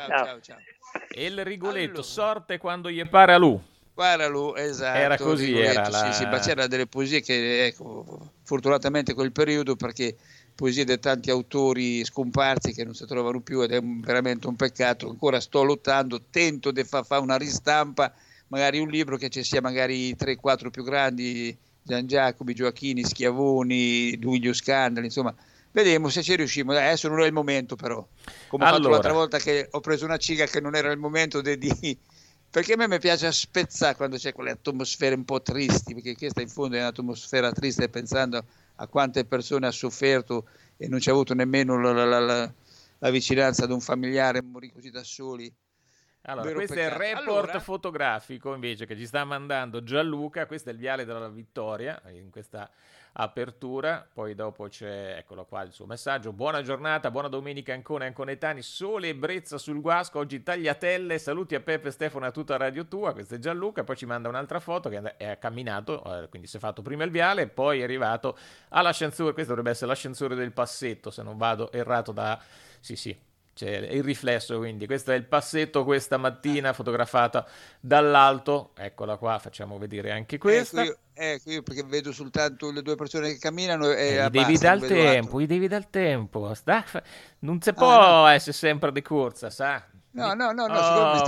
E il rigoletto, sorte quando gli pare a lui. Esatto. Era così, ma c'era delle poesie che, fortunatamente quel periodo, perché poesie di tanti autori scomparsi che non si trovano più, ed è veramente un peccato. Ancora sto lottando, tento di fare una ristampa, magari un libro che ci sia magari 3-4 più grandi, Gian Giacobi, Gioacchini, Schiavoni, Duilio Scandali, insomma. Vediamo se ci riusciamo. Adesso non è il momento, però. Come ho fatto l'altra volta che ho preso una ciga che non era il momento perché a me mi piace spezzare quando c'è quelle atmosfere un po' tristi, perché questa in fondo è un'atmosfera triste, pensando a quante persone ha sofferto e non c'è avuto nemmeno la vicinanza di un familiare, morì così da soli. Allora, questo è il report fotografico invece che ci sta mandando Gianluca. Questo è il Viale della Vittoria in questa apertura. Poi dopo c'è, eccolo qua, il suo messaggio: buona giornata, buona domenica Ancona e Anconetani, sole e brezza sul Guasco, oggi tagliatelle, saluti a Peppe, Stefano e a tutta Radio Tua. Questo è Gianluca. Poi ci manda un'altra foto che è camminato, quindi si è fatto prima il viale, poi è arrivato all'ascensore. Questo dovrebbe essere l'ascensore del Passetto, se non vado errato. Sì, c'è il riflesso, quindi questo è il Passetto questa mattina, fotografata dall'alto. Eccola qua, facciamo vedere anche questa. Ecco io perché vedo soltanto le due persone che camminano gli devi dal tempo, non si può essere sempre di corsa, sa? No, siccome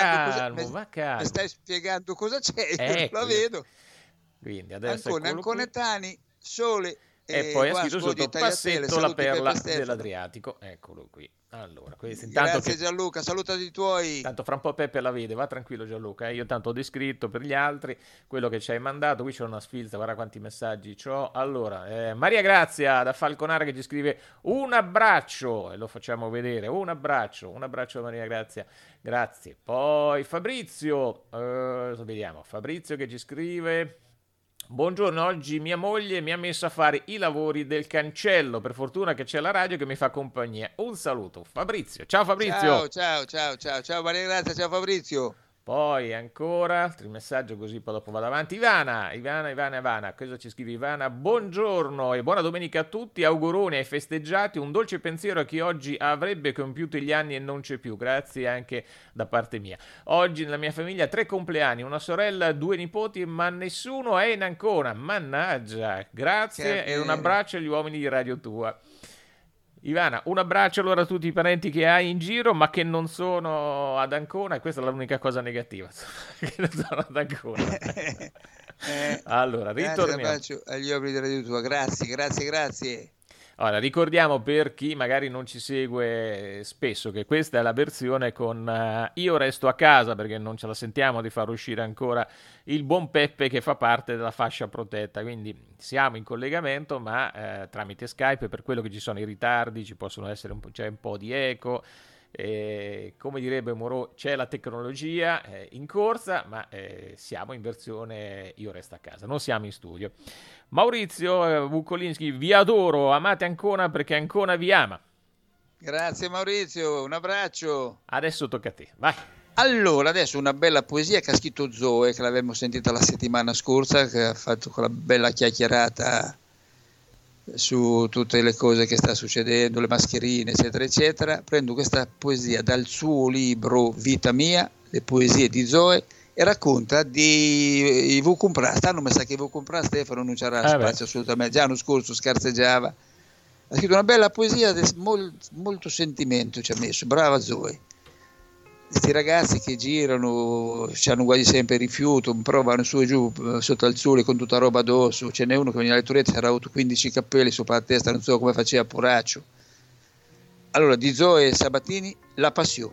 mi stai spiegando cosa c'è, ecco, lo vedo. Quindi adesso Anconetani, sole e poi ha scritto sotto Passetto, la perla dell'Adriatico, eccolo qui. Allora, grazie Gianluca, salutati i tuoi. Tanto fra un po' Peppe la vede, va tranquillo Gianluca, io tanto ho descritto per gli altri quello che ci hai mandato. Qui c'è una sfilza, guarda quanti messaggi c'ho. Allora, Maria Grazia da Falconara che ci scrive un abbraccio, e lo facciamo vedere, un abbraccio Maria Grazia, grazie. Poi Fabrizio, vediamo, Fabrizio che ci scrive: buongiorno, oggi mia moglie mi ha messo a fare i lavori del cancello, per fortuna che c'è la radio che mi fa compagnia. Un saluto Fabrizio. Ciao Fabrizio. Ciao Maria Grazia, ciao Fabrizio. Poi ancora altri messaggio, così poi dopo vado avanti. Ivana, cosa ci scrive Ivana? Buongiorno e buona domenica a tutti, auguroni ai festeggiati, un dolce pensiero a chi oggi avrebbe compiuto gli anni e non c'è più, grazie anche da parte mia. Oggi nella mia famiglia 3 compleanni, una sorella, 2 nipoti, ma nessuno è in Ancona, mannaggia, grazie e un abbraccio agli uomini di Radio Tua. Ivana, un abbraccio allora a tutti i parenti che hai in giro ma che non sono ad Ancona, e questa è l'unica cosa negativa che non sono ad Ancona. Allora, ritorniamo. Un abbraccio agli uomini di Radio Tua, grazie. Ora, ricordiamo per chi magari non ci segue spesso che questa è la versione con Io resto a casa, perché non ce la sentiamo di far uscire ancora il buon Peppe che fa parte della fascia protetta, quindi siamo in collegamento ma tramite Skype, per quello che ci sono i ritardi, ci possono essere c'è un po' di eco, come direbbe Moreau, c'è la tecnologia in corsa, ma siamo in versione io resto a casa, non siamo in studio. Maurizio Vukolinski, vi adoro, amate Ancona perché Ancona vi ama. Grazie Maurizio, un abbraccio. Adesso tocca a te, vai. Allora, adesso una bella poesia che ha scritto Zoe, che l'avevamo sentita la settimana scorsa, che ha fatto quella bella chiacchierata su tutte le cose che sta succedendo, le mascherine, eccetera, eccetera. Prendo questa poesia dal suo libro Vita Mia, le poesie di Zoe, e racconta di Vucumprà. Stanno mi sa che Vucumprà Stefano non c'era spazio assolutamente, già l'anno scorso scarseggiava. Ha scritto una bella poesia, molto sentimento ci ha messo, brava Zoe. Questi ragazzi che girano, hanno quasi sempre rifiuto, provano su e giù sotto al sole con tutta roba addosso. Ce n'è uno che veniva alle Torrette, c'era avuto 15 cappelli sopra la testa, non so come faceva poraccio. Allora, di Zoe Sabatini, La passione.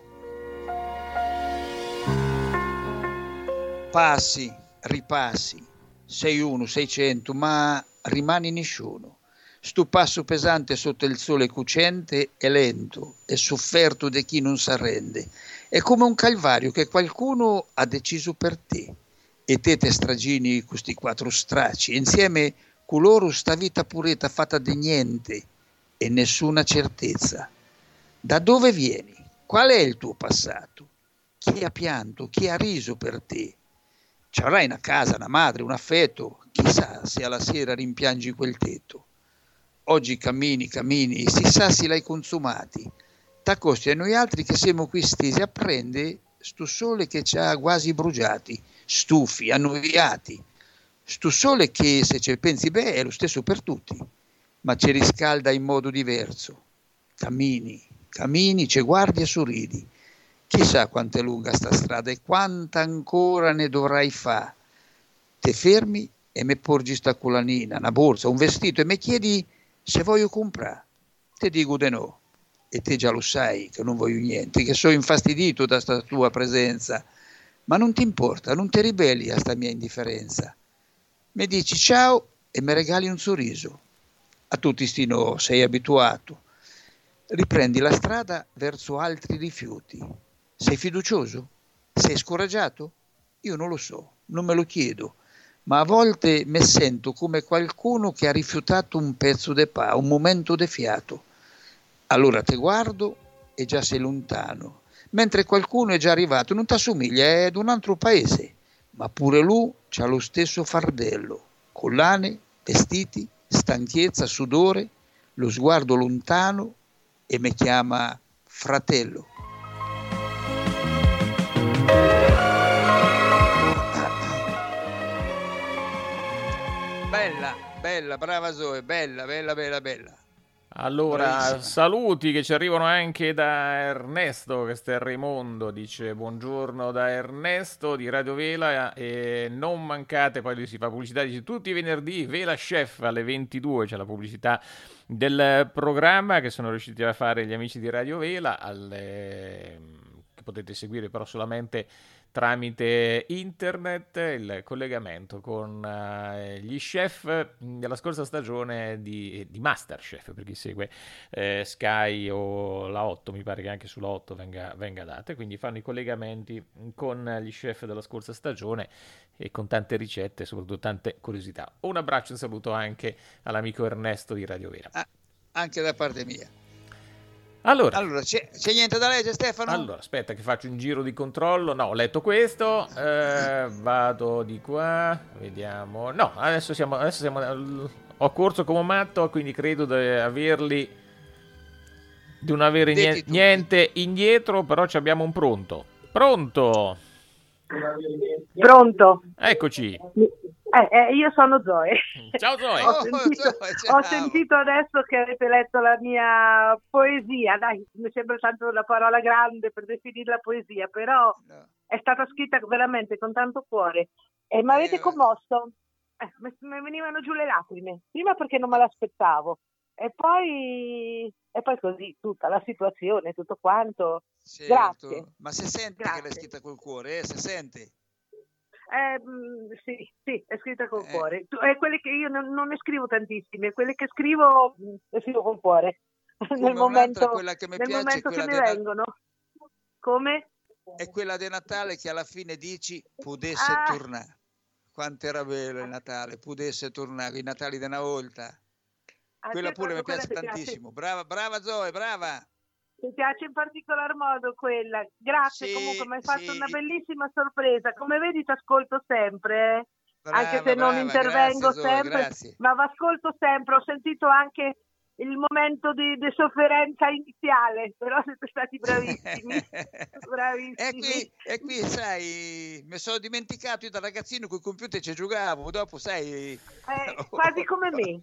Passi, ripassi, sei uno, 600, ma rimani nessuno. Sto passo pesante sotto il sole cucente è lento, è sofferto di chi non s'arrende. È come un calvario che qualcuno ha deciso per te. E te stragini questi 4 stracci. Insieme con loro sta vita puretta fatta di niente e nessuna certezza. Da dove vieni? Qual è il tuo passato? Chi ha pianto? Chi ha riso per te? C'avrai una casa, una madre, un affetto. Chissà se alla sera rimpiangi quel tetto. Oggi cammini, si sa se l'hai consumati. T'accosti a noi altri che siamo qui stesi a prendere sto sole che ci ha quasi bruciati, stufi, annoiati. Sto sole che, se ci pensi bene, è lo stesso per tutti, ma ci riscalda in modo diverso. Cammini, ci guardi e sorridi. Chissà quanto è lunga sta strada e quanta ancora ne dovrai fa. Te fermi e mi porgi sta colanina, una borsa, un vestito e mi chiedi se voglio comprare. Te dico di no. E te già lo sai che non voglio niente, che sono infastidito da sta tua presenza, ma non ti importa, non ti ribelli a sta mia indifferenza. Mi dici ciao e mi regali un sorriso. A tutti sti no, sei abituato. Riprendi la strada verso altri rifiuti. Sei fiducioso? Sei scoraggiato? Io non lo so, non me lo chiedo, ma a volte mi sento come qualcuno che ha rifiutato un pezzo de pa, un momento de fiato. Allora te guardo e già sei lontano, mentre qualcuno è già arrivato, non t'assomiglia, è ad un altro paese, ma pure lui c'ha lo stesso fardello, collane, vestiti, stanchezza, sudore, lo sguardo lontano e mi chiama fratello. Bella, brava Zoe, bella. Allora, bravissima. Saluti che ci arrivano anche da Ernesto, che sta in Raimondo, dice buongiorno da Ernesto di Radio Vela e non mancate, poi lui si fa pubblicità, dice tutti i venerdì Vela Chef alle 22, c'è la pubblicità del programma che sono riusciti a fare gli amici di Radio Vela, che potete seguire però solamente tramite internet, il collegamento con gli chef della scorsa stagione di Masterchef, per chi segue Sky o la 8, mi pare che anche sulla 8 venga data, quindi fanno i collegamenti con gli chef della scorsa stagione e con tante ricette e soprattutto tante curiosità. Un abbraccio e un saluto anche all'amico Ernesto di Radio Vera. Anche da parte mia. Allora c'è niente da leggere, Stefano? Allora, aspetta che faccio un giro di controllo. No, ho letto questo. Vado di qua. Vediamo. No, adesso siamo ho corso come un matto, quindi credo di non avere niente indietro, però ci abbiamo un pronto. Pronto? Eccoci. Io sono Zoe. Ciao Zoe. Ho sentito adesso che avete letto la mia poesia. Dai, mi sembra tanto una parola grande per definire la poesia, però è stata scritta veramente con tanto cuore e mi avete commosso. Mi venivano giù le lacrime, prima perché non me l'aspettavo e poi così tutta la situazione, tutto quanto. Certo. Grazie. Ma se sente che l'hai scritta col cuore, se sente? Sì, è scritta col cuore. Quelle che io non ne scrivo tantissime, quelle che scrivo le scrivo col cuore. nel momento, quella che mi nel piace, momento che quella mi vengono. Come? È quella di Natale che alla fine dici potesse tornare. Quanto era bello il Natale, potesse tornare, i Natali di una volta. Quella pure mi piace tantissimo. Brava Zoe, brava. Mi piace in particolar modo quella. Grazie, comunque mi hai fatto una bellissima sorpresa. Come vedi ti ascolto sempre, anche se non intervengo sempre, grazie. Ma vi ascolto sempre. Ho sentito anche il momento di sofferenza iniziale, però siete stati bravissimi. Bravissimi. E qui, sai, mi sono dimenticato io da ragazzino con i computer ci giocavo, dopo sai... quasi come me.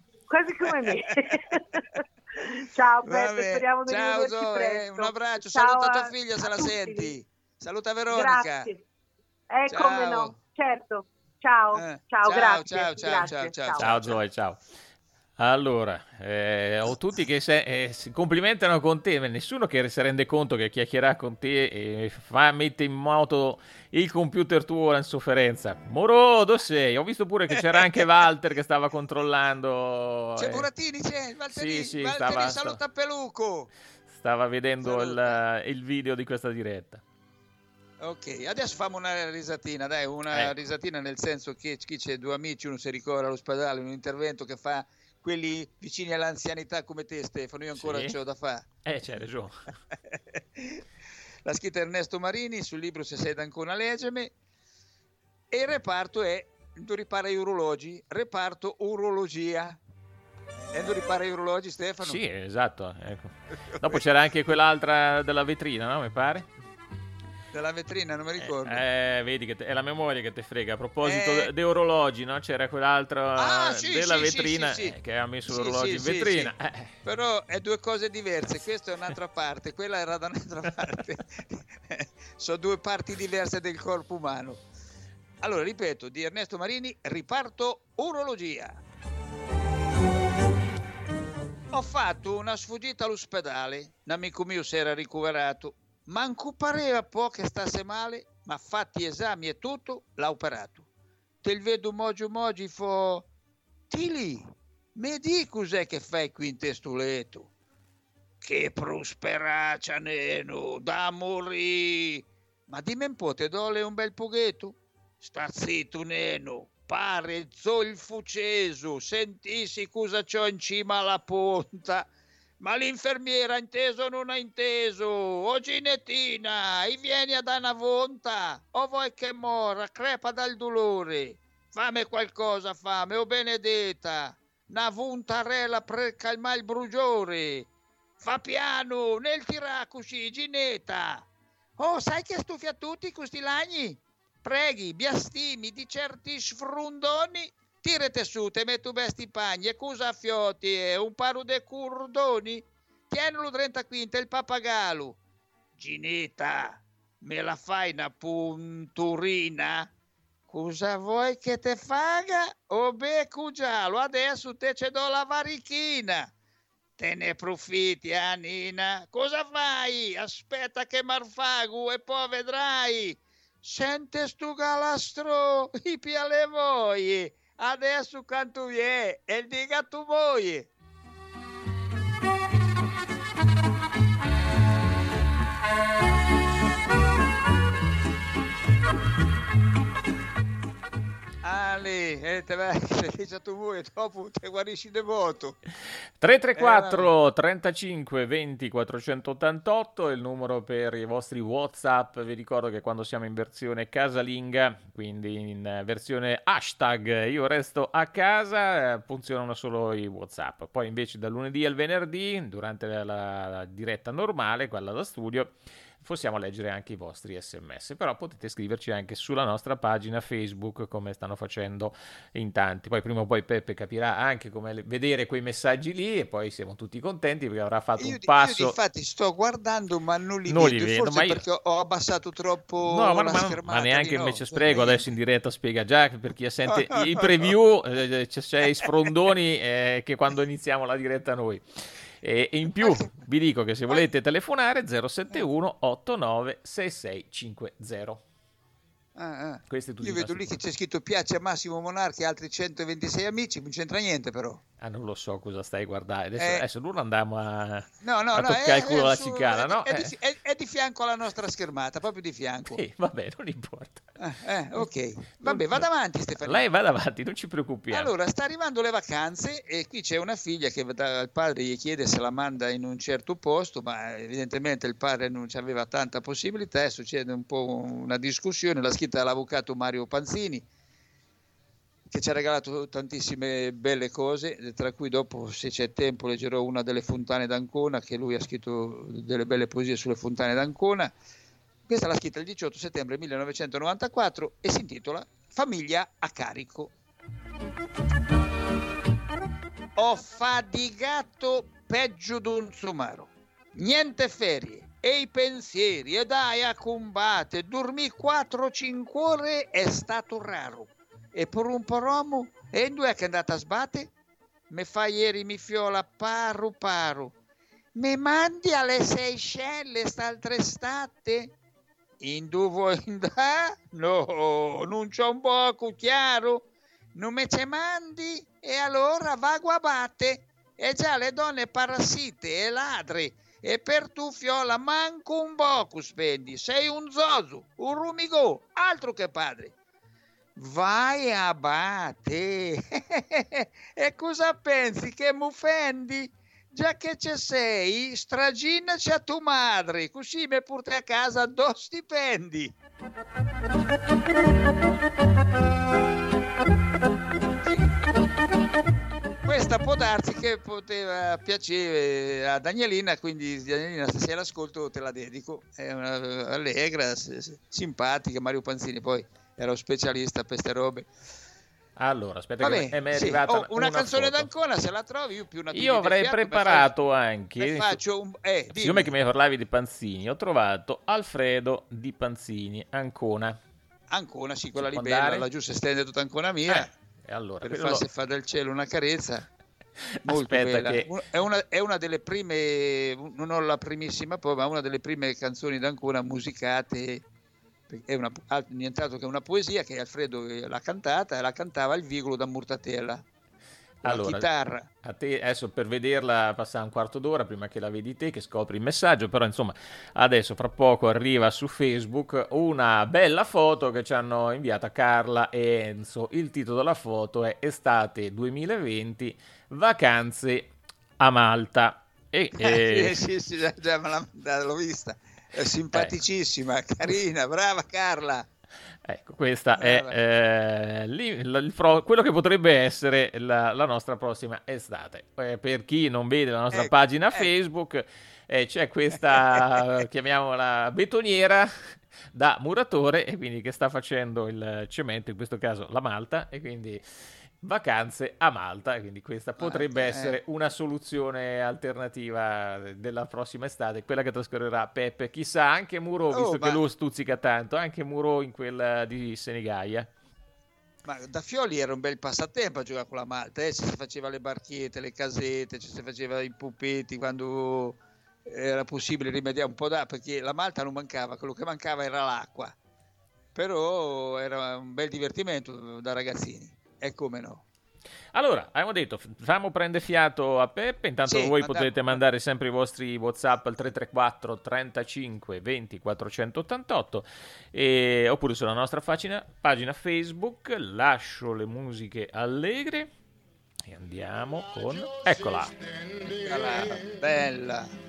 Ciao Peppe, speriamo di rivederci presto. Un abbraccio, ciao, saluta tua figlia se la senti. Saluta Veronica. Grazie. Come no, certo. Ciao, grazie. Ciao Zoe, ciao. Allora, ho tutti che si complimentano con te, ma nessuno che si rende conto che chiacchierà con te e mette in moto il computer tuo in sofferenza. Moro, dove sei? Ho visto pure che c'era anche Walter che stava controllando. C'è Burattini, c'è Valtteri, sì, saluta Peluco. Stava vedendo il video di questa diretta. Ok, adesso facciamo una risatina, dai, risatina nel senso che qui c'è due amici, uno si ricorda all'ospedale, un intervento che fa quelli vicini all'anzianità come te Stefano, io ancora c'ho da fare. C'hai ragione. L'ha scritta Ernesto Marini sul libro Se sei ancora leggeme e il reparto è non ripara gli urologi, reparto urologia. E non ripara gli urologi Stefano? Sì, esatto. Ecco. Dopo c'era anche quell'altra della vetrina, no? Mi pare? Della vetrina, non mi ricordo. Vedi che è la memoria che ti frega. A proposito di orologi, no? C'era quell'altro della vetrina che ha messo l'orologio in vetrina. Sì. Però è due cose diverse. Questa è un'altra parte, quella era da un'altra parte. Sono due parti diverse del corpo umano. Allora, ripeto, di Ernesto Marini, riparto urologia. Ho fatto una sfuggita all'ospedale. Un amico mio si era ricoverato. Manco pareva po' che stasse male, ma fatti esami e tutto, l'ha operato. Te il vedo mogi fo... Tili, mi di cos'è che fai qui in testuleto? Che prosperaccia, neno, da morì. Ma dimmi un po', te dole un bel pughetto? Sta zitto, neno, pare zolfo ceso, sentissi cosa c'ho in cima alla punta. Ma l'infermiera ha inteso o non ha inteso? O Ginettina, e vieni a dare una vonta? O vuoi che mora, crepa dal dolore? Fammi qualcosa, fame, o benedetta. Una vontarella per calmare il brugiore. Fa piano, nel tirà così, Ginetta. Oh, sai che stufi a tutti questi lagni? Preghi, biastimi di certi sfrundoni. Tirate su, te metto besti pagni e cosa fiotti un paro de curdoni? Tienilo 30 quinte il pappagallo. Ginetta, me la fai una punturina? Cosa vuoi che te faga? O becco giallo, adesso te ce do la varichina. Te ne approfitti, Nina? Cosa fai? Aspetta che marfago e poi vedrai. Sente stu galastro, i piale voi. Adesso canto è e dica tu voi. Ali, te vai, se dice tu vuoi, dopo te guarisci devoto. 334 35 20 488 è il numero per i vostri WhatsApp. Vi ricordo che quando siamo in versione casalinga, quindi in versione hashtag io resto a casa, funzionano solo i WhatsApp. Poi invece dal lunedì al venerdì, durante la diretta normale, quella da studio, possiamo leggere anche i vostri SMS, però potete scriverci anche sulla nostra pagina Facebook come stanno facendo in tanti. Poi prima o poi Peppe capirà anche come vedere quei messaggi lì e poi siamo tutti contenti perché avrà fatto un passo. Io infatti sto guardando ma non li vedo, vedo, forse perché ho abbassato troppo la schermata. Ma neanche invece sprego, adesso in diretta spiega già per chi sente i preview, c'è i sfrondoni che quando iniziamo la diretta noi. E in più vi dico che se volete telefonare 071 89 6650. Io vedo lì che c'è scritto piace a Massimo Monarchi e altri 126 amici, non c'entra niente però. Non lo so cosa stai guardando. Adesso non andiamo a toccare il culo alla cicala, no? È di fianco alla nostra schermata, proprio di fianco. Vabbè, non importa. Ok, vabbè, vada avanti Stefano. Lei vada avanti, non ci preoccupiamo. Allora, sta arrivando le vacanze e qui c'è una figlia che il padre gli chiede se la manda in un certo posto, ma evidentemente il padre non aveva tanta possibilità e succede un po' una discussione, l'ha scritta dall'avvocato Mario Panzini, che ci ha regalato tantissime belle cose, tra cui dopo, se c'è tempo, leggerò una delle Fontane d'Ancona, che lui ha scritto delle belle poesie sulle Fontane d'Ancona. Questa l'ha scritta il 18 settembre 1994 e si intitola Famiglia a carico. Ho faticato peggio d'un somaro, niente ferie e i pensieri e dai a combattere, dormì 4-5 ore è stato raro. E per un poromo, e in due è che è andata a sbate, me fa ieri mi fiola paru. Me mandi alle Seychelles st'altra estate? In due vuoi andare? No, non c'è un poco chiaro. Non me ce mandi? E allora va guabate. E già le donne parassite e ladre. E per tu fiola manco un poco spendi. Sei un zozo, un rumigò, altro che padre. Vai a bate. E cosa pensi che m'offendi? Già che ci sei, straginaci a tua madre, così mi porti a casa 2 stipendi. Questa può darsi che poteva piacere a Danielina, quindi Danielina, se sei all'ascolto te la dedico. È una allegra, simpatica. Mario Panzini poi era un specialista per queste robe. Allora, aspetta, che è arrivata una canzone foto. d'Ancona, se la trovi, io più una. Io avrei preparato anche. Siccome che mi parlavi di Panzini, ho trovato Alfredo di Panzini, Ancona. Ancona, sì, quella lì bella, laggiù si stende tutta Ancona mia. E allora, per farsi fa del cielo una carezza. Molto bella. Che... È una delle prime, non ho la primissima poi, ma una delle prime canzoni d'Ancona musicate. È nient'altro che una poesia che Alfredo l'ha cantata e la cantava il Vigolo da Murtatella. Allora, chitarra. A te adesso per vederla passa un quarto d'ora prima che la vedi te, che scopri il messaggio, però insomma adesso fra poco arriva su Facebook una bella foto che ci hanno inviata Carla e Enzo. Il titolo della foto è Estate 2020, vacanze a Malta. Sì, già l'ho vista. È simpaticissima, carina, brava Carla. Ecco, questa è quello che potrebbe essere la nostra prossima estate. Per chi non vede la nostra pagina Facebook, c'è questa, chiamiamola betoniera da muratore, e quindi che sta facendo il cemento, in questo caso la malta, e quindi vacanze a Malta, quindi questa potrebbe essere una soluzione alternativa della prossima estate, quella che trascorrerà Peppe, chissà, anche Muro, visto che lui stuzzica tanto, anche Muro in quella di Senigallia. Ma da Fioli era un bel passatempo a giocare con la Malta, ci si faceva le barchiette, le casette, ci si faceva i pupetti quando era possibile rimediare un po' perché la Malta non mancava, quello che mancava era l'acqua, però era un bel divertimento da ragazzini. E come no? Allora, abbiamo detto, facciamo prendere fiato a Peppe. Intanto voi potete mandare sempre i vostri WhatsApp al 334 35 20 488 oppure sulla nostra pagina Facebook. Lascio le musiche allegre e andiamo con... Eccola! Bella!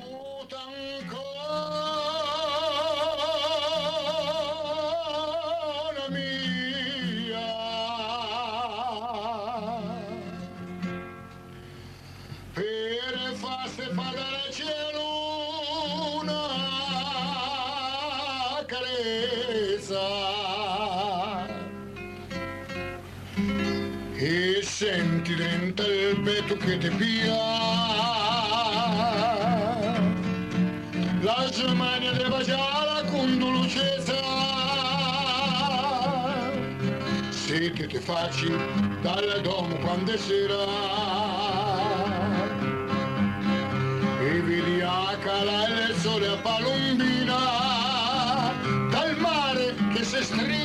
E senti dentro il petto che ti pia la Germania deve già con dolcezza, se ti facci dal domo quando è sera e vedi a calare il sole a Palombina dal mare che si stringe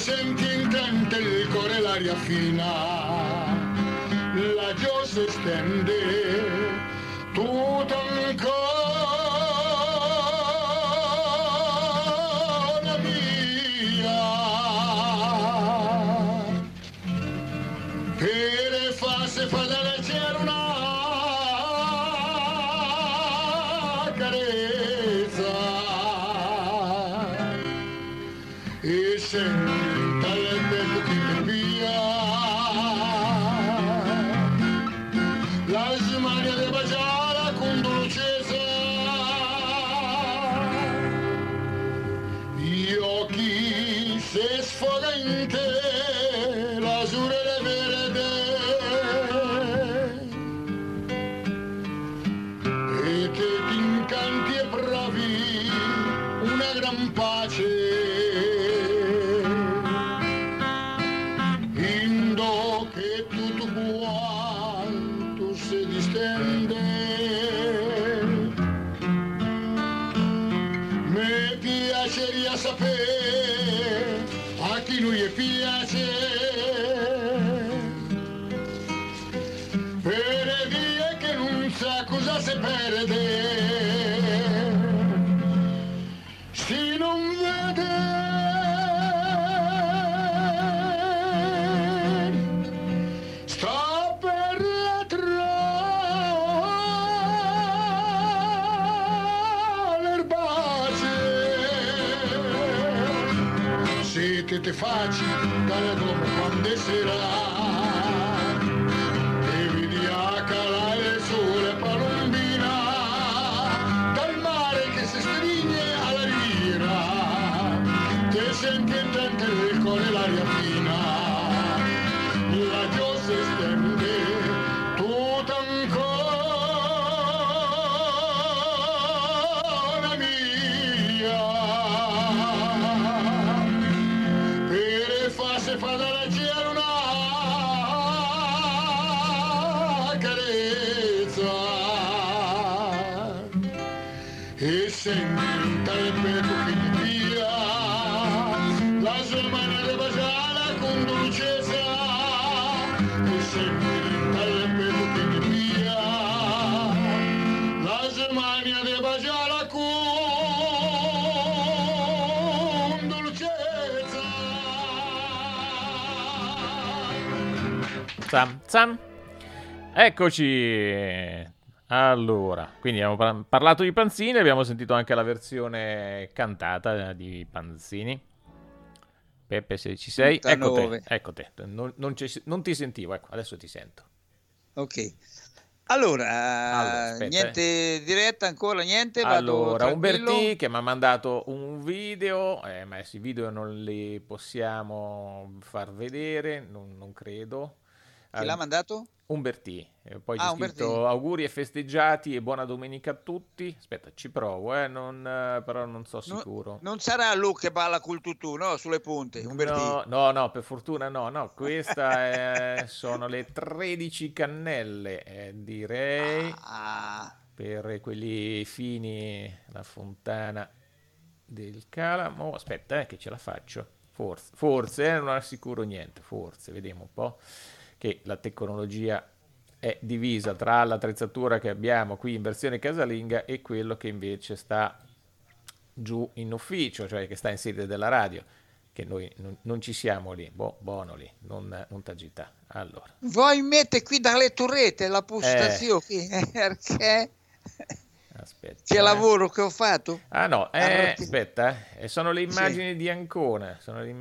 senti intente il cuore l'aria fina, la gioia si stende tutto ancora mia, per farsi fa da leggere una carezza e senti tale bello che ti via la smania di baciare con dolcezza gli occhi se sfoga in te l'azzurro e verde e te ti incanti e provi una gran pace indo che tutto quanto si distende mi piaceria sapere a chi lui piace per dire che non sa cosa si perde si non vede sta per l'erbacee se te facci dalla come quando sarà e vedi a calare il sole palombina dal mare che si stringe alla riviera te senti intente il cuore l'aria fina la gioia si stende tutta ancora mia per farsi fa da leggere una carezza e senti il petto che ti pia la sua mano di baciare con dolcezza e senti il petto che ti pia la sua mano di baciare con dolcezza. Zam, zam. Eccoci. Allora, quindi abbiamo parlato di Panzini, abbiamo sentito anche la versione cantata di Panzini. Peppe, se ci sei, ecco te. Non ti sentivo, ecco, adesso ti sento. Ok. Allora niente diretta ancora, niente. Allora, Umbertì che mi ha mandato un video, ma questi video non li possiamo far vedere, non credo. Chi l'ha mandato? Umbertì. Poi c'è scritto auguri e festeggiati e buona domenica a tutti. Aspetta, ci provo, però non so sicuro. Non sarà lui che balla col tutù, no? Sulle punte, Umbertì. No, per fortuna no. Questa sono le 13 cannelle, direi. Per quelli fini, la fontana del Calamo. Aspetta, che ce la faccio. Forse, non assicuro niente. Forse, vediamo un po'. Che la tecnologia è divisa tra l'attrezzatura che abbiamo qui in versione casalinga e quello che invece sta giù in ufficio, cioè che sta in sede della radio, che noi non ci siamo lì, buono lì, non t'agita. Allora. Vuoi mettere qui dalle torrette la postazione? Perché? Aspetta. Che lavoro che ho fatto? Ah no, aspetta, sono le immagini di Ancona,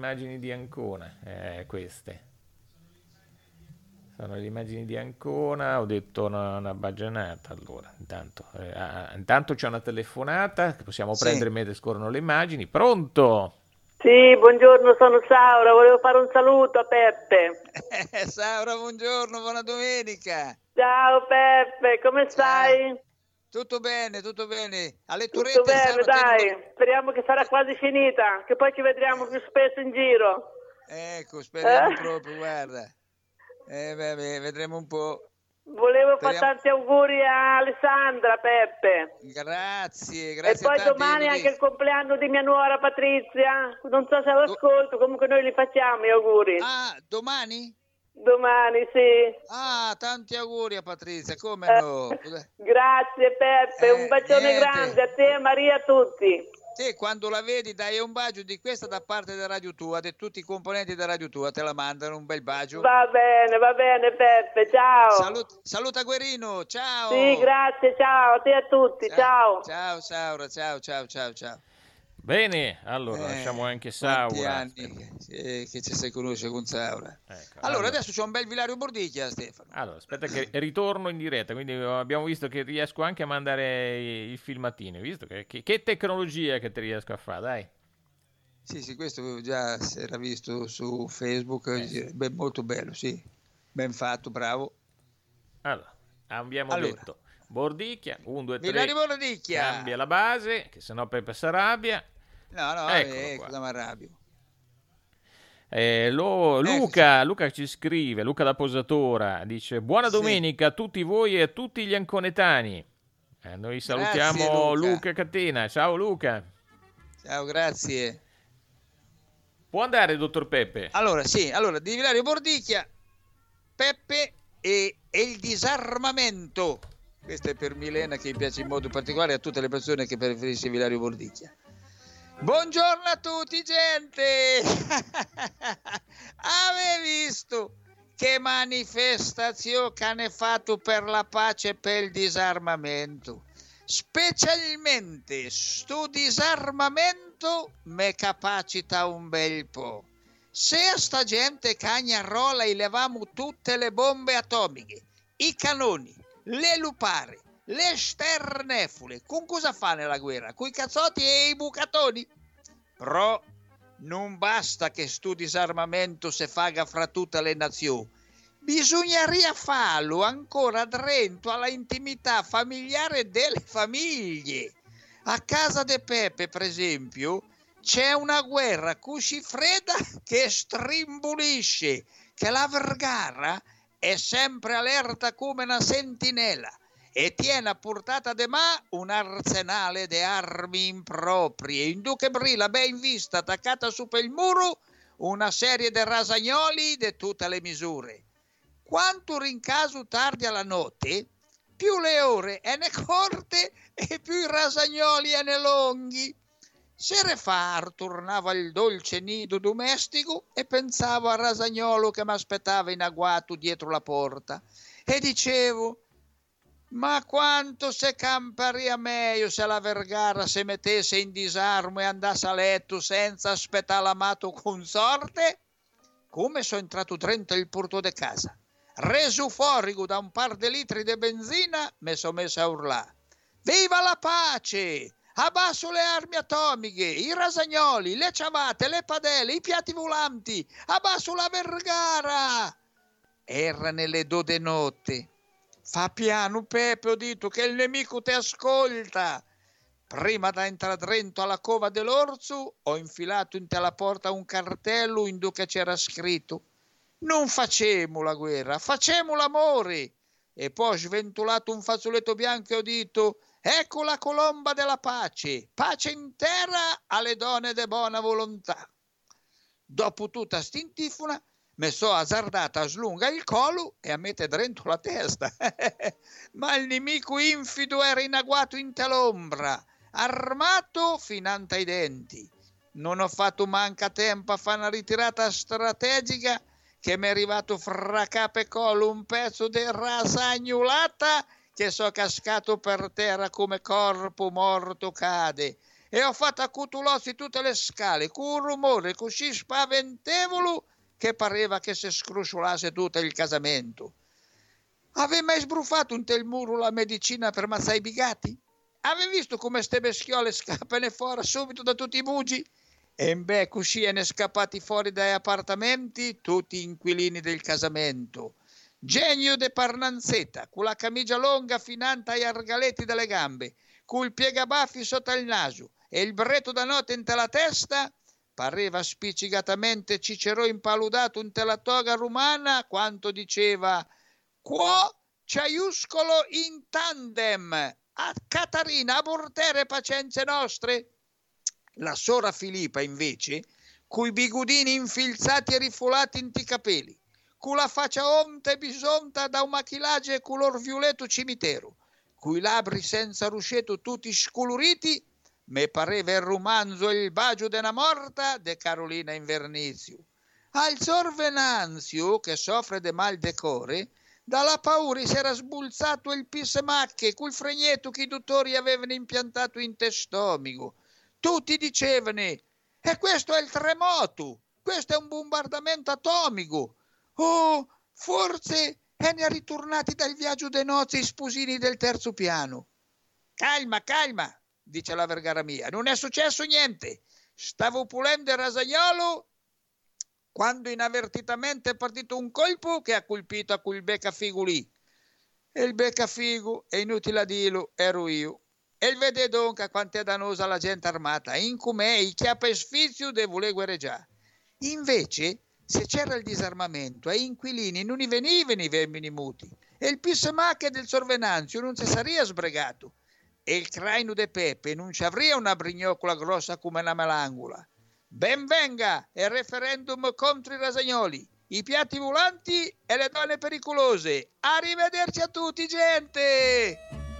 queste. Sono le immagini di Ancona, ho detto una baggianata. Allora, intanto c'è una telefonata che possiamo prendere mentre scorrono le immagini. Pronto? Sì, buongiorno, sono Saura, volevo fare un saluto a Peppe. Saura, buongiorno, buona domenica. Ciao Peppe, come stai? Tutto bene. Alle turette. Tutto bene, dai, speriamo che sarà quasi finita, che poi ci vedremo più spesso in giro. Ecco, speriamo proprio, guarda. Vedremo un po'. Volevo fare tanti auguri a Alessandra, Peppe. Grazie. E poi domani anche il compleanno di mia nuora Patrizia. Non so se lo ascolto, comunque noi li facciamo gli auguri. Ah, domani? Domani, sì. Ah, tanti auguri a Patrizia, come no? Grazie Peppe, un bacione grande a te, a Maria, a tutti. Te quando la vedi dai un bacio di questa da parte della Radio Tua, di tutti i componenti della Radio Tua, te la mandano un bel bacio. Va bene Peppe, ciao. Saluta Guerino, ciao. Sì, grazie, ciao a te e a tutti, ciao. Ciao Saura, ciao. Bene, allora lasciamo anche Saura. Quanti anni che ci sei conosciuto con Saura. Ecco, allora adesso c'è un bel Vilario Bordicchia, Stefano. Allora, aspetta che ritorno in diretta, quindi abbiamo visto che riesco anche a mandare il filmatino, visto che tecnologia che ti riesco a fare, dai. Sì, questo già si era visto su Facebook, molto bello, sì, ben fatto, bravo. Allora, abbiamo detto Bordicchia, 1, 2, 3, Vilario Bordicchia. Cambia la base, che sennò Peppe si arrabbia. No, cosa mi arrabbio. Luca ci scrive, Luca da Posatora, dice buona domenica a tutti voi e a tutti gli anconetani. Noi salutiamo Luca Catena. Ciao Luca. Ciao, grazie. Può andare, dottor Peppe? Allora, di Vilario Bordicchia, Peppe e il disarmamento. Questo è per Milena, che mi piace in modo particolare, a tutte le persone che preferisce Vilario Bordicchia. Buongiorno a tutti, gente! Avevi visto che manifestazione che hanno fatto per la pace e per il disarmamento? Specialmente sto disarmamento mi capacita un bel po'. Se a sta gente cagnarola e levamo tutte le bombe atomiche, i canoni, le lupare, le sternefule, con cosa fa nella guerra? Coi cazzotti e i bucatoni? Però non basta che sto disarmamento se faga fra tutte le nazioni. Bisogneria farlo ancora dentro alla intimità familiare delle famiglie. A casa de Peppe, per esempio, c'è una guerra così fredda che strimbulisce, che la Vergara è sempre allerta come una sentinella e tiene a portata de mano un arsenale di armi improprie, in che brilla ben vista attaccata su per il muro una serie di rasagnoli di tutte le misure. Quanto rincaso tardi alla notte, più le ore è ne corte e più i rasagnoli è ne lunghi. Sere fa tornava il dolce nido domestico e pensavo al rasagnolo che mi aspettava in agguato dietro la porta e dicevo: ma quanto se camparia meglio se la Vergara si mettesse in disarmo e andasse a letto senza aspettare l'amato consorte? Come sono entrato dentro il porto di casa, reso fuori da un par di litri di benzina, mi sono messo a urlare: viva la pace! Abbasso le armi atomiche, i rasagnoli, le ciabatte, le padelle, i piatti volanti, abbasso la Vergara! Era nelle 2 di notte. Fa piano, Peppe, ho detto, che il nemico ti ascolta. Prima da entrare dentro alla cova dell'orso, ho infilato in la porta un cartello in cui c'era scritto: non facciamo la guerra, facciamo l'amore. E poi ho sventolato un fazzoletto bianco e ho detto: ecco la colomba della pace, pace intera alle donne di buona volontà. Dopo tutta st'intifona mi sono azzardata a slungare il collo e a mettere dentro la testa. Ma il nemico infido era in agguato in l'ombra, armato finanante ai denti. Non ho fatto manca tempo a fare una ritirata strategica che mi è arrivato fra capo e collo un pezzo di rasagnolata che so cascato per terra come corpo morto cade, e ho fatto accutulossi tutte le scale con un rumore così spaventevole che pareva che si scrosciolasse tutto il casamento. Avevi mai sbruffato in tel muro la medicina per mazzare i bigati? Avevi visto come ste beschiole scappano fuori subito da tutti i bugi? E beh, così ne scappati fuori dai appartamenti tutti gli inquilini del casamento. Genio de Parnanzetta, con la camicia lunga finanta agli argaletti delle gambe, col piegabaffi sotto il naso e il berretto da notte in la testa, pareva spiccicatamente Cicero impaludato in la toga romana quanto diceva: qua ciaiuscolo in tandem, a Catarina, a portere pazienze nostre. La sora Filippa, invece, coi bigudini infilzati e rifulati in ti capelli, con la faccia omta e bisonta da un machillaggio color violetto cimitero, coi labbri senza ruscetto tutti scoloriti, me pareva il romanzo Il bagio della morta de Carolina Invernizio. Al sor Venanzio, che soffre de mal decore, dalla paura si era sbulzato il pissemacche col fregnetto che i dottori avevano impiantato in testomico. Tutti dicevano: e questo è il terremoto, questo è un bombardamento atomico. Oh, forse ne ha ritornati dal viaggio dei nozze sposini del terzo piano. Calma, calma, dice la Vergara mia, non è successo niente. Stavo pulendo il rasagnolo quando inavvertitamente è partito un colpo che ha colpito a quel beccafigo lì. E il beccafigo, è inutile a dirlo, ero io. E il vede dunque quanto è dannosa la gente armata, in com'è, i chiappa e sfizio de voler guerreggiare. Invece, se c'era il disarmamento, ai inquilini non ne venivano i vermini muti, e il pissemacche del Sorvenanzio non si sarebbe sbregato, e il craino de Pepe non ci avria una brignoccola grossa come una melangula. Ben venga il referendum contro i rasagnoli, i piatti volanti e le donne pericolose. Arrivederci a tutti, gente!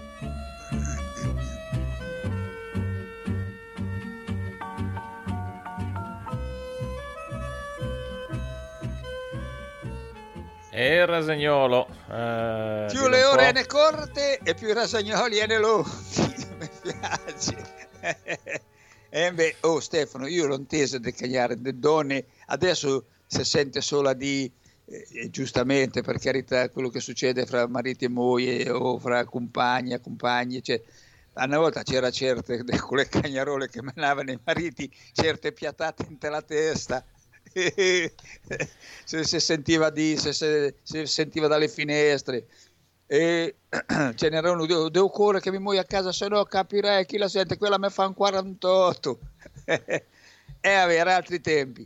E il rasagnolo. Più le ore ne corte e più i rasagnoli ne lunghi. Mi piace. Stefano, io l'ho inteso di cagliare le donne, adesso si sente solo di, giustamente, per carità, quello che succede fra mariti e moglie o fra compagni e compagni, cioè, una volta c'era certe, quelle cagnarole che menavano i mariti, certe piatate in la testa, si sentiva si sentiva dalle finestre. E ce n'era uno, devo correre che mi muoio a casa, se no capirai chi la sente, quella mi fa un 48. E avere altri tempi.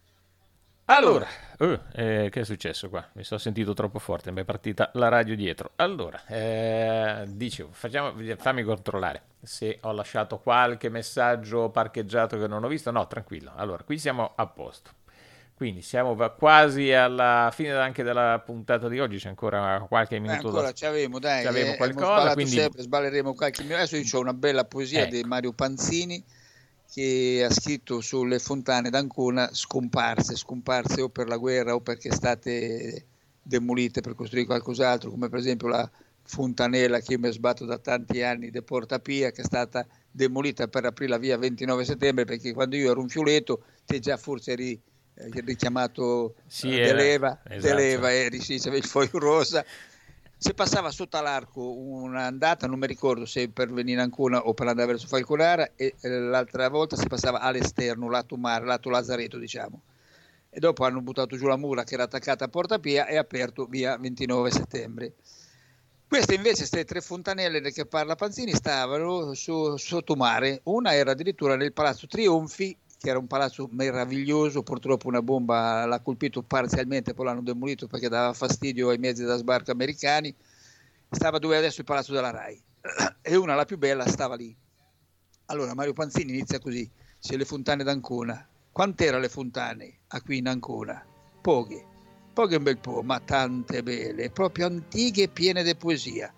Allora, che è successo qua? Mi sono sentito troppo forte, mi è partita la radio dietro. Allora, dicevo, fammi controllare se ho lasciato qualche messaggio parcheggiato che non ho visto. No, tranquillo. Allora, qui siamo a posto. Quindi siamo quasi alla fine anche della puntata di oggi, c'è ancora qualche minuto. Ancora c'avevo, dai, c'avevo qualcosa, quindi sempre, sballeremo qualche minuto. Adesso io ho una bella poesia di Mario Panzini che ha scritto sulle fontane d'Ancona scomparse o per la guerra o perché state demolite per costruire qualcos'altro, come per esempio la fontanella che io mi sbatto da tanti anni di Porta Pia, che è stata demolita per aprire la via 29 settembre, perché quando io ero un fioletto te già forse eri richiamato Deleva, eri, sì, c'aveva il foglio rosa. Si passava sotto all'arco un'andata, non mi ricordo se per venire a Ancona o per andare verso Falconara, e l'altra volta si passava all'esterno, lato mare, lato Lazzareto, diciamo. E dopo hanno buttato giù la mura che era attaccata a Porta Pia e aperto via 29 settembre. Queste invece, queste tre fontanelle che parla Panzini, stavano sotto mare. Una era addirittura nel Palazzo Trionfi, che era un palazzo meraviglioso, purtroppo una bomba l'ha colpito parzialmente, poi l'hanno demolito perché dava fastidio ai mezzi da sbarco americani. Stava dove adesso il palazzo della Rai, e una, la più bella, stava lì. Allora Mario Panzini inizia così: se le fontane d'Ancona, quant'era le fontane a qui in Ancona? Poche un bel po', ma tante belle, proprio antiche e piene di poesia.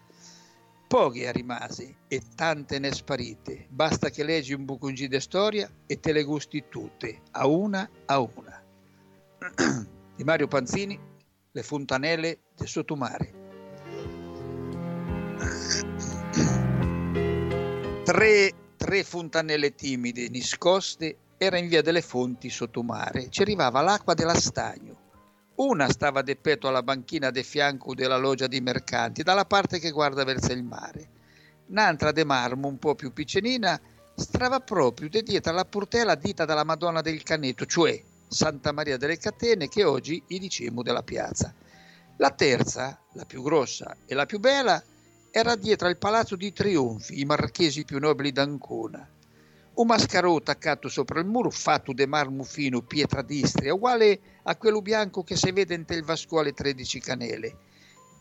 Poche rimase e tante ne sparite, basta che leggi un bucungì di storia e te le gusti tutte, a una a una. Di Mario Panzini, Le fontanelle del sottomare. Tre fontanelle timide, nascoste, era in via delle Fonti sottomare, ci arrivava l'acqua dell'Astagno. Una stava de petto alla banchina de fianco della loggia di mercanti, dalla parte che guarda verso il mare. Un'altra de marmo, un po' più piccenina, stava proprio de dietro alla portella dita dalla Madonna del Canetto, cioè Santa Maria delle Catene, che oggi gli dicemo della piazza. La terza, la più grossa e la più bella, era dietro al Palazzo di Trionfi, i marchesi più nobili d'Ancona. Un mascarò attaccato sopra il muro, fatto de marmo fino, pietra d'Istria, uguale a quello bianco che si vede in il vasco alle 13 canele.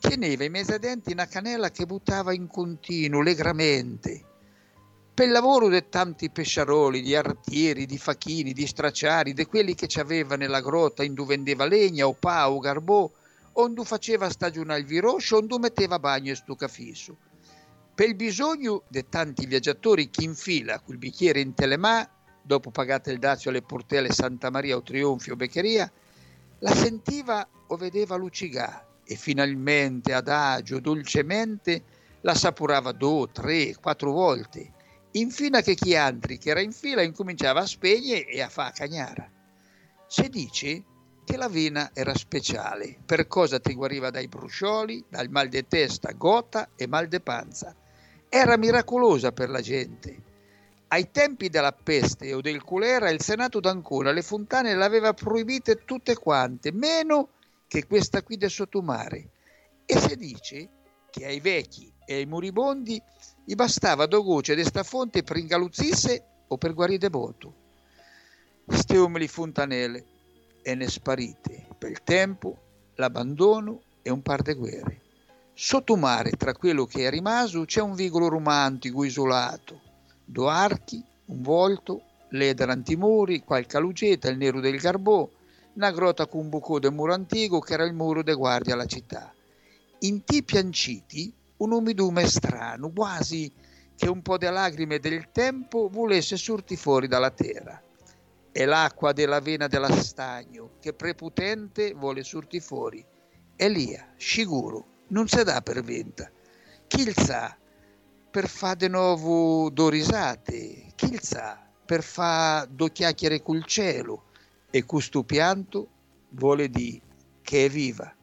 teneva in mezzo ai denti una cannella che buttava in continuo, allegramente. Per il lavoro di tanti pesciaroli, di artieri, di facchini, di stracciari, di quelli che ci aveva nella grotta, indu vendeva legna o pa o garbò, ondu faceva stagionare il viroscio, ondu metteva bagno e stucafisso. Per il bisogno di tanti viaggiatori che in fila col bicchiere in telemà, dopo pagate il dazio alle portelle Santa Maria o Trionfi o Beccheria, la sentiva o vedeva lucigà e finalmente adagio, dolcemente, la sapurava 2, 3, 4 volte. Infine che chi altri che era in fila incominciava a spegne e a fa cagnara. Si dice che la vena era speciale, per cosa ti guariva dai brucioli, dal mal di testa, gota e mal di panza. Era miracolosa per la gente. Ai tempi della peste o del colera il Senato d'Ancona le fontane le aveva proibite tutte quante, meno che questa qui del sottomare. E si dice che ai vecchi e ai moribondi gli bastava 2 gocce di sta fonte per ingaluzzisse o per guarire boto. Ste umili fontanelle e ne sparite per il tempo, l'abbandono e un par de guerre. Sotto mare, tra quello che è rimasto, c'è un vicolo romantico isolato, 2 archi, un volto, l'edera antimuri, qualche lucetta, il nero del garbò, una grotta con un buco del muro antico che era il muro de guardia alla città. In ti pianciti un umidume strano, quasi che un po' di lacrime del tempo volesse sorti fuori dalla terra. È l'acqua della vena della stagno che prepotente vuole sorti fuori. Elia, sicuro, non se dà per venta. Chi il sa per fa de nuovo 2 risate, chi il sa per fa 2 chiacchiere col cielo, e questo pianto vuole di che è viva.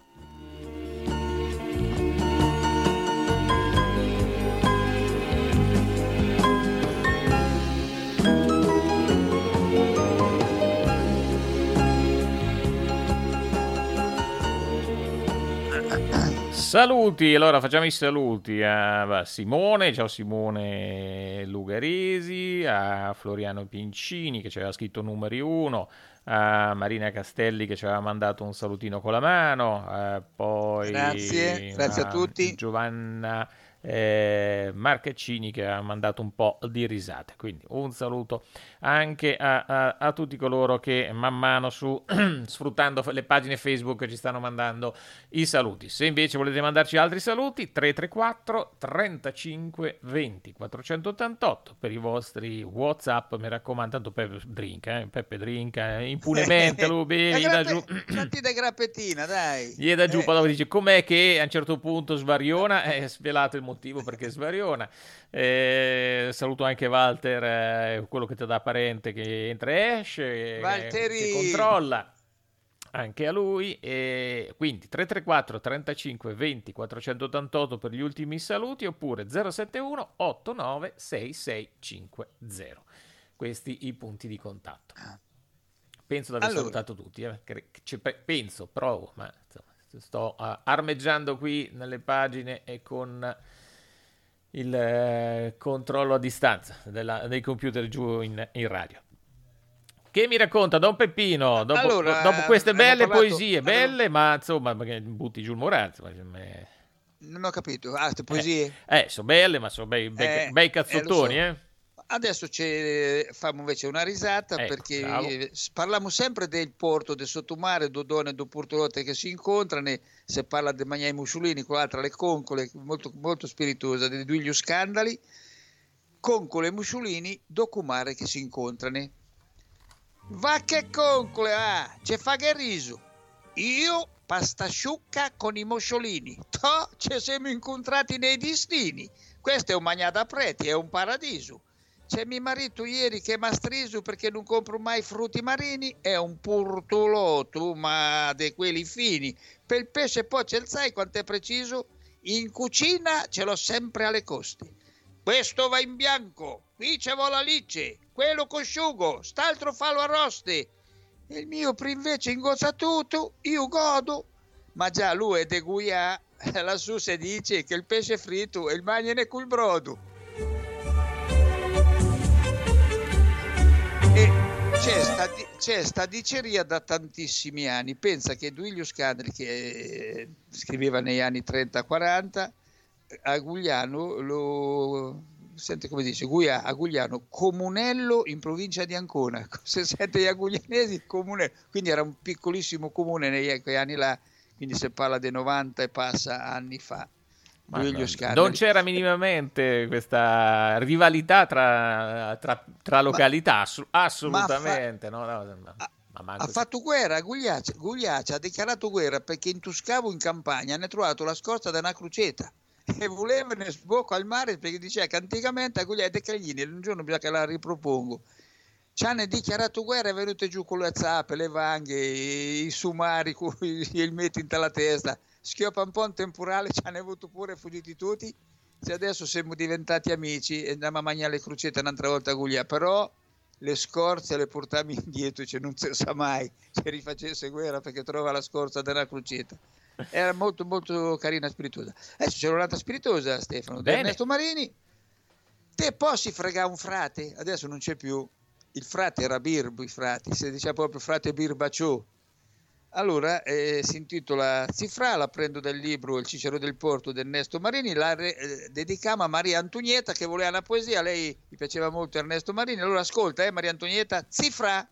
Saluti, allora facciamo i saluti a Simone, ciao Simone Lugaresi, a Floriano Pincini che ci aveva scritto numeri 1, a Marina Castelli che ci aveva mandato un salutino con la mano, poi grazie a tutti. Giovanna Marcaccini che ha mandato un po' di risate, quindi un saluto anche a tutti coloro che man mano sfruttando le pagine Facebook ci stanno mandando i saluti. Se invece volete mandarci altri saluti, 334 35 20 488 per i vostri WhatsApp, mi raccomando, tanto Peppe drinka impunemente, lui beve, gli dà giù tanti da grappettina, dai, gli dà giù, poi dopo dice com'è che a un certo punto svariona, è svelato il motivo perché svariona. Saluto anche Walter, quello che ti dà parente che entra e esce, che controlla anche a lui, e quindi 334 35 20 488 per gli ultimi saluti, oppure 071 89 6650. Questi i punti di contatto. Penso di aver salutato tutti, provo, ma insomma, sto armeggiando qui nelle pagine e con il controllo a distanza dei computer giù in radio. Che mi racconta Don Peppino dopo queste belle poesie, belle, ma insomma, perché butti giù il Moranza? Non ho capito. Queste poesie? Sono belle, ma sono bei cazzottoni, Adesso facciamo invece una risata, perché parliamo sempre del porto del sottomare, 2 donne, 2 portolotte che si incontrano, si parla di Magnai Mussolini, con l'altra le concole, molto, molto spiritosa, di 2 scandali, concole e Mussolini, documare che si incontrano. Va che concole, ci fa che riso, io pasta asciucca con i Mussolini, ci siamo incontrati nei destini, questo è un magnà preti, è un paradiso. C'è mio marito ieri che m'ha striso perché non compro mai frutti marini, è un portolotto, ma di quelli fini. Per il pesce poi sai quanto è preciso? In cucina ce l'ho sempre alle coste. Questo va in bianco, qui c'è la lice, quello cosciugo, st'altro fallo arroste. Il mio invece ingozza tutto, io godo. Ma già lui è de Guià, lassù si dice che il pesce fritto e il magnane col brodo. C'è sta diceria da tantissimi anni. Pensa che Duilio Scandri, che scriveva negli anni 30-40, a Gugliano sente come dice, a Gugliano, Comunello in provincia di Ancona. Se sente gli aguglianesi, Comunello. Quindi era un piccolissimo comune negli anni là, quindi si parla dei 90 e passa anni fa. Non c'era minimamente questa rivalità tra località, assolutamente. Ha fatto guerra a Gugliaccia, ha dichiarato guerra perché in Tuscavo, in campagna, hanno trovato la scorza di una croceta e volevano sbocco al mare, perché diceva che anticamente a Gugliaccia dei Caglini un giorno bisogna che la ripropongo. Ci hanno dichiarato guerra, è venute giù con le zappe, le vanghe, i sumari, il metti in la testa. Schioppa un po' un temporale, ci hanno avuto pure fuggiti tutti. Se adesso siamo diventati amici e andiamo a mangiare le crocette un'altra volta a Guglia, però le scorze le portiamo indietro, cioè non si sa mai se rifacesse guerra perché trova la scorza della crocetta. Era molto molto carina e spiritosa. Adesso c'è un'altra spiritosa, Stefano, di Ernesto Marini. Te posso fregare un frate? Adesso non c'è più. Il frate era Birbo, i frati, si diceva proprio frate Birbacciò. Allora si intitola Cifra, la prendo dal libro Il Cicero del Porto di Ernesto Marini, la dedichiamo a Maria Antonietta che voleva una poesia, a lei gli piaceva molto Ernesto Marini, allora ascolta Maria Antonietta, Cifra.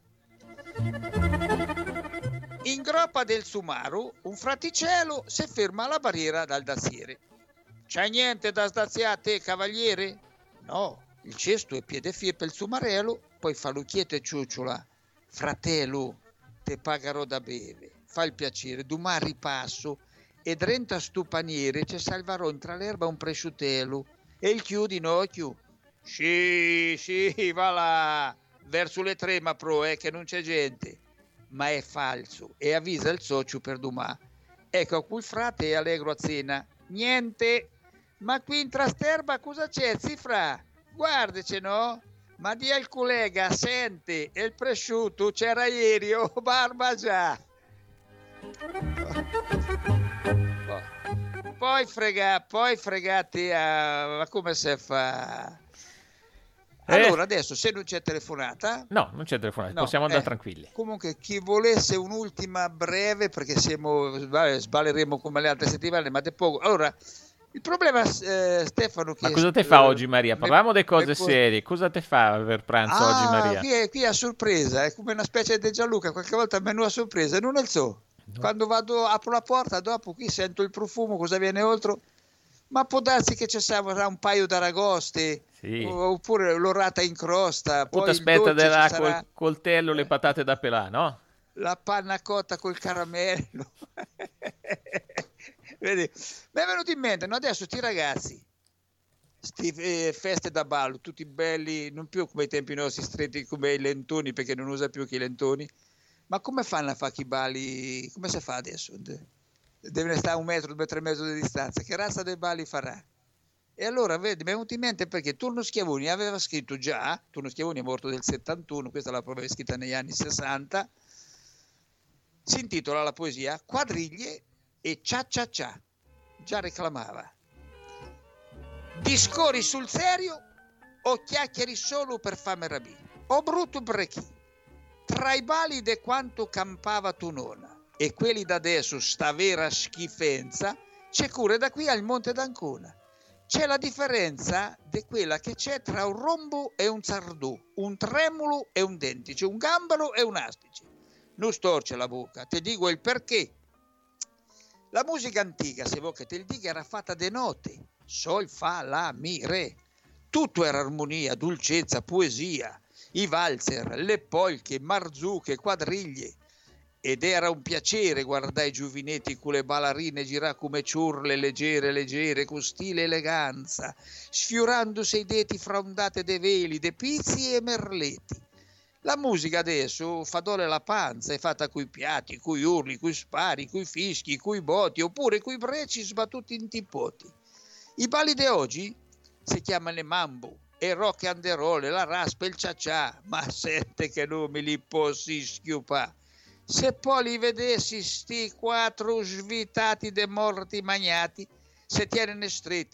In groppa del Sumaru un fraticello si ferma alla barriera dal daziere. C'è niente da sdaziare te, cavaliere? No, il cesto è piede fie per il sumarello, poi fa lucchietta e ciucciola. Fratello, te pagherò da bere, fa il piacere, domani ripasso e drenta stu paniere ci salvarò tra l'erba un presciutello e il chiudi no chiù. Sì, va là, verso le 3 ma pro che non c'è gente, ma è falso e avvisa il socio per domani. Ecco quel frate è allegro a cena, niente, ma qui in trasterba cosa c'è, Cifra? Guardaci no? Ma di al collega, sente, il prosciutto c'era ieri, oh barba già. Poi fregate ma come si fa? Allora adesso se non c'è telefonata. No, non c'è telefonata, possiamo andare tranquilli. Comunque chi volesse un'ultima breve, perché sballeremo come le altre settimane, ma de poco. Allora, il problema, Stefano, che... Ma cosa te fa oggi Maria? Parliamo di cose serie. Cosa te fa per pranzo oggi Maria? Qui è a sorpresa, è come una specie di Gianluca, qualche volta il menù a sorpresa, non il so. No. Quando apro la porta, dopo qui sento il profumo, cosa viene oltre? Ma può darsi che ci sarà un paio d'aragoste, sì, oppure l'orata in crosta. Poi aspetta col coltello le patate da pelà, no? La panna cotta col caramello. Vedi, mi è venuto in mente, no? Adesso sti ragazzi, feste da ballo, tutti belli, non più come ai tempi nostri stretti come i lentoni, perché non usa più che i lentoni, ma come fanno a fare i balli? Come si fa adesso? Deve stare a 1 metro, 2 metri e mezzo di distanza, che razza dei balli farà? E allora, vedi, mi è venuto in mente perché Turno Schiavoni aveva scritto già, Turno Schiavoni è morto nel 71, questa l'aveva scritta negli anni 60, si intitola la poesia Quadriglie e cia cia cia, già reclamava. Discorri sul serio o chiacchieri solo per fame rabì? O brutto brechi, tra i bali de quanto campava tu nonna e quelli da adesso sta vera schifenza, c'è cure da qui al Monte d'Ancona. C'è la differenza di quella che c'è tra un rombo e un sardù, un tremulo e un dentice, un gambero e un astice. Non storce la bocca, ti dico il perché. La musica antica, se vuoi che te il dica, era fatta de note, sol, fa, la, mi, re. Tutto era armonia, dolcezza, poesia, i valzer, le polche, marzuche, quadriglie. Ed era un piacere guardare i giovinetti con le ballerine girare come ciurle leggere, con stile e eleganza, sfiorandosi i deti fra ondate de veli, de pizzi e merletti. La musica adesso fa dole la panza, è fatta coi piatti, coi urli, coi spari, coi fischi, coi botti, oppure coi breci sbattuti in tippoti. I balli di oggi si chiamano mambo, e rock and roll, la raspa, il cia-cia, ma sente che non me li posso schiupà. Se poi li vedessi sti 4 svitati de morti magnati, se tienen stretti,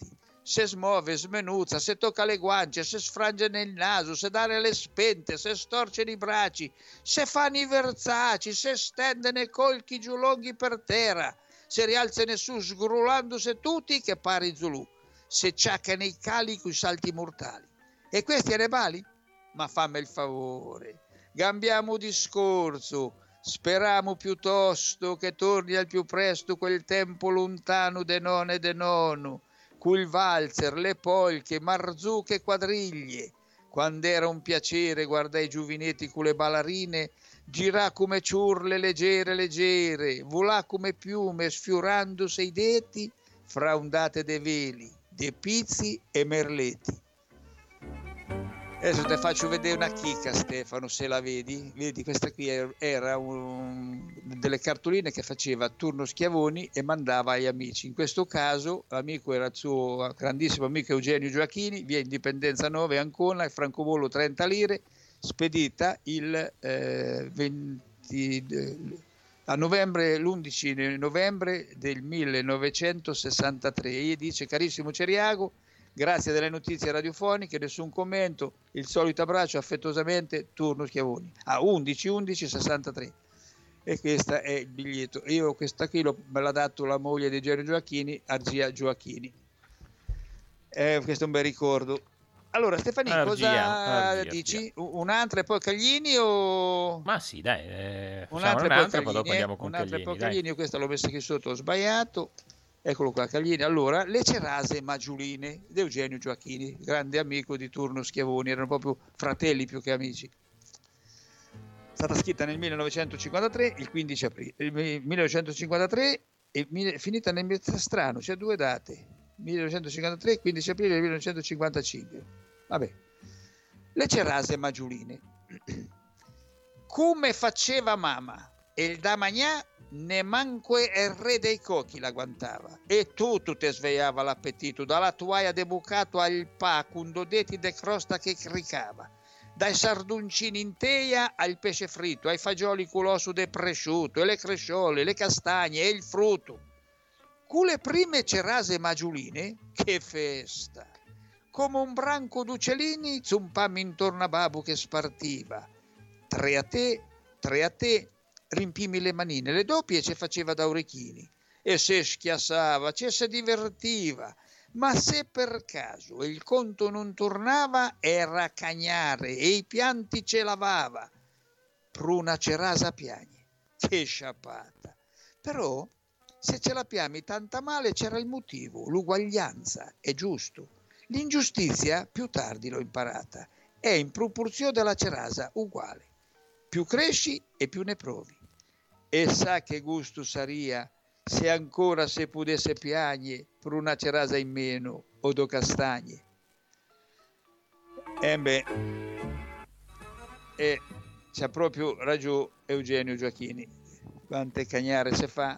se smuove, smenuzza, se tocca le guance, se sfrange nel naso, se dà le spente, se storce i bracci, se fa i versaci, se stende nei colchi giù lunghi per terra, se rialza ne su sgrulandosi tutti che pari Zulù, se ciacca nei cali coi salti mortali. E questi animali? Ma fammi il favore, cambiamo discorso, speriamo piuttosto che torni al più presto quel tempo lontano de nonno e de nonno, col valzer, le polche, marzuche e quadriglie, quando era un piacere guardare i giuvinetti con le ballerine, girà come ciurle leggere, volà come piume sfiorandosi i detti fra ondate de veli, de pizzi e merletti. Adesso ti faccio vedere una chicca, Stefano, se la vedi. Vedi, questa qui era delle cartoline che faceva Turno Schiavoni e mandava agli amici. In questo caso l'amico era il suo grandissimo amico Eugenio Gioacchini, via Indipendenza 9 Ancona, francobollo 30 lire, spedita il 11 novembre del 1963. E dice: carissimo Ceriago, grazie delle notizie radiofoniche, nessun commento, il solito abbraccio, affettuosamente Turno Schiavoni. 11-11-63. E questo è il biglietto. Io questa qui me l'ha dato la moglie di Eugenio Gioacchini, Argia Gioacchini. Questo è un bel ricordo. Allora Stefania, cosa dici? Un'altra e poi Caglini o... Ma sì, dai, un'altra e poi dopo andiamo con Caglini. Io questa l'ho messa qui sotto, ho sbagliato. Eccolo qua, Caglini. Allora, le cerase maggiuline di Eugenio Gioacchini, grande amico di Turno Schiavoni, erano proprio fratelli più che amici. È stata scritta nel 1953, il 15 aprile. 1953 e finita nel mezzo strano, c'è due date. 1953, 15 aprile 1955. Vabbè. Le cerase maggiuline. Come faceva mamma e il da magnà, ne manque il re dei cocchi la guantava e tutto te svegliava l'appetito, dalla toaia de bucato al pa con dodeti de crosta che cricava, dai sarduncini in teia al pesce fritto, ai fagioli culoso de prosciutto e le cresciole, le castagne e il frutto. Con le prime cerase maggiuline, che festa! Come un branco d'uccellini zumpammi intorno a Babu che spartiva. Tre a te, riempimi le manine, le doppie ci faceva da orecchini e se schiassava, ci si divertiva, ma se per caso il conto non tornava era a cagnare e i pianti ce lavava. Pruna cerasa piagne, che sciappata. Però se ce la piami tanta male c'era il motivo, l'uguaglianza, è giusto. L'ingiustizia più tardi l'ho imparata, è in proporzione della cerasa uguale. Più cresci e più ne provi. E sa che gusto saria se ancora se potesse piagne per una cerasa in meno o do castagne. C'ha proprio ragione Eugenio Gioacchini, quante cagnare se fa.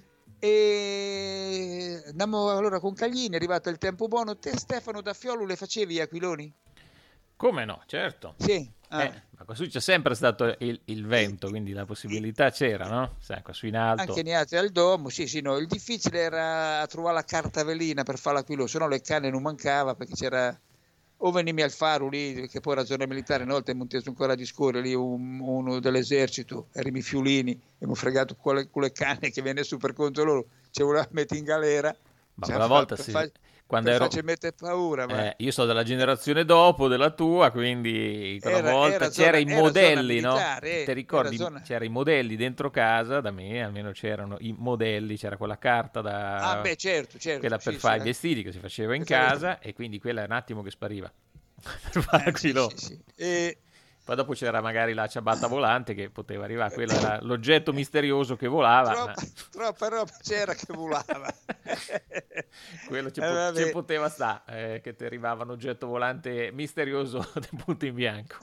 E andiamo allora con Caglini, è arrivato il tempo buono. Te Stefano da Fiolo le facevi gli aquiloni? Come no, certo. Sì. Ma qua su c'è sempre stato il vento, quindi la possibilità c'era, no? Sai, qua su in alto. Anche nei altri al domo, sì, no. Il difficile era trovare la carta velina per fare l'aquilone, se no le canne non mancava perché c'era... O venivi al faro lì, che poi era zona militare, una volta è montato ancora di scorre lì uno dell'esercito, erano Fiulini, abbiamo fregato con le canne che venne su per conto loro, ci voleva mettere in galera. Ma quella volta sì. Quando ero... mette paura, ma... io sono della generazione dopo della tua, quindi quella volta c'era i modelli, no? Ti ricordi? C'era i modelli dentro casa, da me almeno c'erano i modelli, c'era quella carta da certo, quella per fare i vestiti che si faceva in casa e quindi quella è un attimo che spariva per fare E poi dopo c'era magari la ciabatta volante che poteva arrivare, quello era l'oggetto misterioso che volava. Troppa roba c'era che volava. Quello ci poteva stare, che ti arrivava un oggetto volante misterioso di punto in bianco.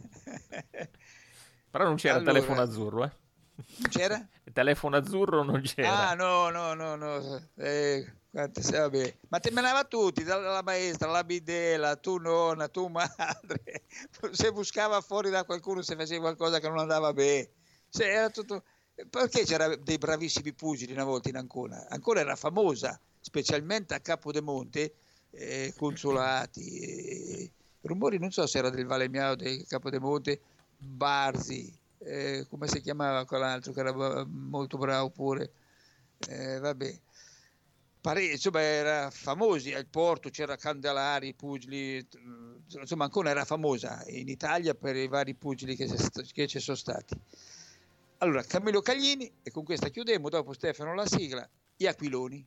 Però non c'era il telefono azzurro, C'era? Il telefono azzurro non c'era. No. Vabbè. Ma te menava tutti, dalla maestra, la bidella, tu nonna, tu madre. Se buscava fuori da qualcuno se faceva qualcosa che non andava bene. Era tutto... Perché c'era dei bravissimi pugili una volta in Ancona. Ancona era famosa, specialmente a Capodemonte, consolati, rumori, non so se era del Valemiao, del Capodemonte, Barzi, come si chiamava quell'altro che era molto bravo pure, vabbè. Insomma, era famosi al Porto, c'era Candelari, pugili, insomma Ancona era famosa in Italia per i vari pugili che ci sono stati. Allora, Camillo Caglini, e con questa chiudiamo, dopo Stefano la sigla, Gli Aquiloni.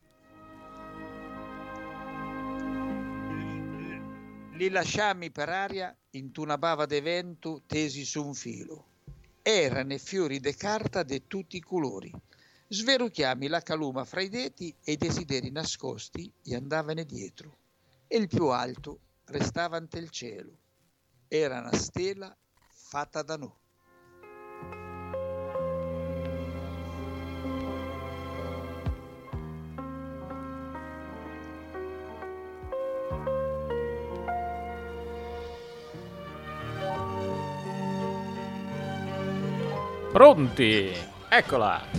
Li lasciammi per aria in una bava de vento tesi su un filo. Erano fiori de carta de tutti i colori. Sverucchiami la caluma fra i denti e i desideri nascosti gli andavano dietro. E il più alto restava ante il cielo. Era una stella fatta da noi. Pronti? Eccola!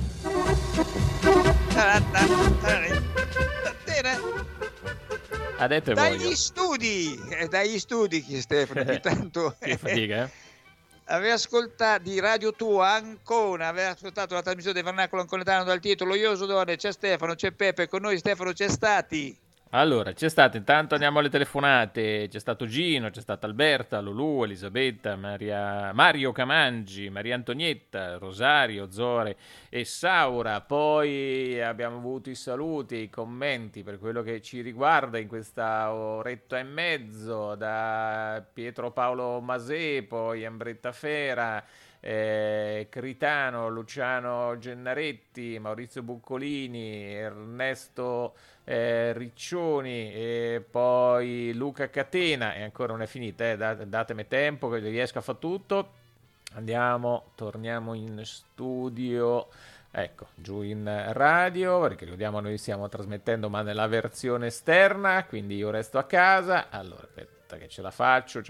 Ha detto dagli studi Stefano intanto che fatica, aveva ascoltato di Radio Tua Ancona, aveva ascoltato la trasmissione del Vernacolo Anconetano dal titolo Io so donne, c'è Stefano, c'è Peppe, con noi Stefano c'è stati. Allora, c'è stato, intanto andiamo alle telefonate, c'è stato Gino, c'è stata Alberta, Lulù, Elisabetta, Mario Camangi, Maria Antonietta, Rosario, Zore e Saura. Poi abbiamo avuto i saluti e i commenti per quello che ci riguarda in questa oretta e mezzo da Pietro Paolo Masè, poi Ambretta Fera, Critano, Luciano Gennaretti, Maurizio Buccolini, Ernesto Riccioni e poi Luca Catena, e ancora non è finita, datemi tempo che riesco a fare tutto. Torniamo in studio, ecco, giù in radio, perché ricordiamo noi stiamo trasmettendo ma nella versione esterna, quindi io resto a casa. Allora, aspetta che ce la faccio,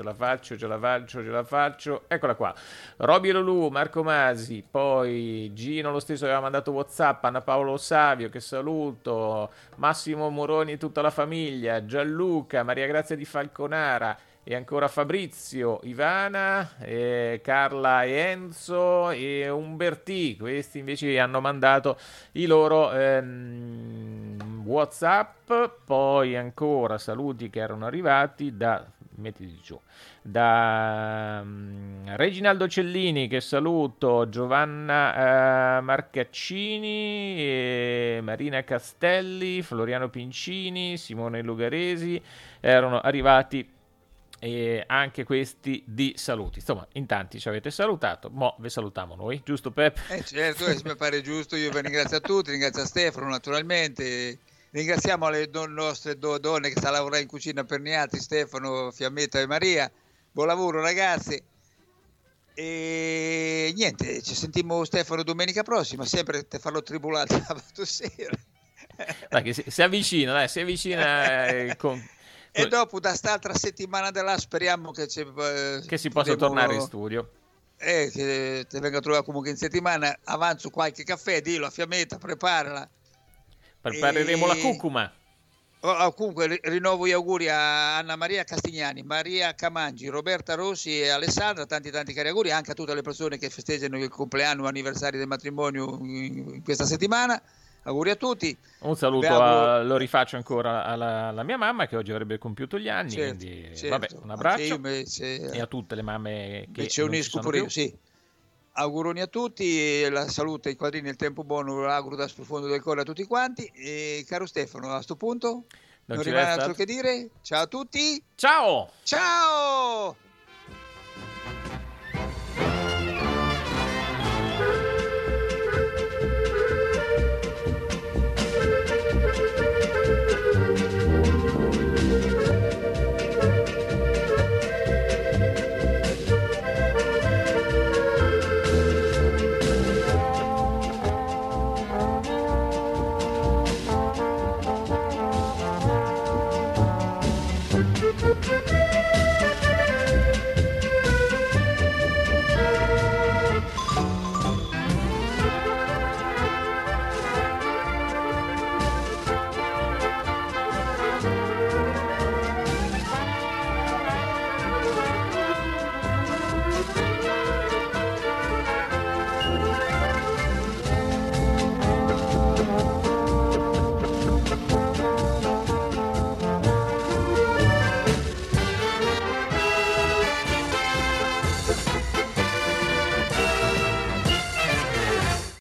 eccola qua. Roby Lulù, Marco Masi, poi Gino lo stesso aveva mandato WhatsApp, Anna Paolo Savio che saluto, Massimo Moroni e tutta la famiglia, Gianluca, Maria Grazia di Falconara e ancora Fabrizio, Ivana, Carla e Enzo e Umberti. Questi invece hanno mandato i loro WhatsApp. Poi ancora saluti che erano arrivati da Reginaldo Cellini, che saluto, Giovanna Marcaccini, Marina Castelli, Floriano Pincini, Simone Lugaresi, erano arrivati e anche questi di saluti. Insomma, in tanti ci avete salutato, mo vi salutiamo noi, giusto Peppe? Certo, mi pare giusto. Io vi ringrazio a tutti, ringrazio a Stefano naturalmente, ringraziamo le nostre due donne che stanno lavorando in cucina per Niati, Stefano, Fiammetta e Maria. Buon lavoro ragazzi, e niente, ci sentiamo Stefano domenica prossima, sempre te farlo tribulato sabato sera. Dai, che si avvicina, e dopo da st'altra settimana della speriamo che si possa tornare in studio, che ti venga a trovare comunque in settimana. Avanzo qualche caffè, dillo a Fiammetta, preparala, prepareremo la cucuma. Comunque rinnovo gli auguri a Anna Maria Castignani, Maria Camangi, Roberta Rossi e Alessandra, tanti cari auguri anche a tutte le persone che festeggiano il compleanno o anniversario del matrimonio in questa settimana. Auguri a tutti. Un saluto, lo rifaccio ancora alla mia mamma che oggi avrebbe compiuto gli anni, certo, quindi certo. Vabbè, un abbraccio invece, e a tutte le mamme che ci unisco pure io, sì. Auguroni a tutti, la salute, i quadrini, il tempo buono, lo auguro da sul fondo del cuore a tutti quanti. E caro Stefano, a sto punto non rimane altro che dire. Ciao a tutti. Ciao.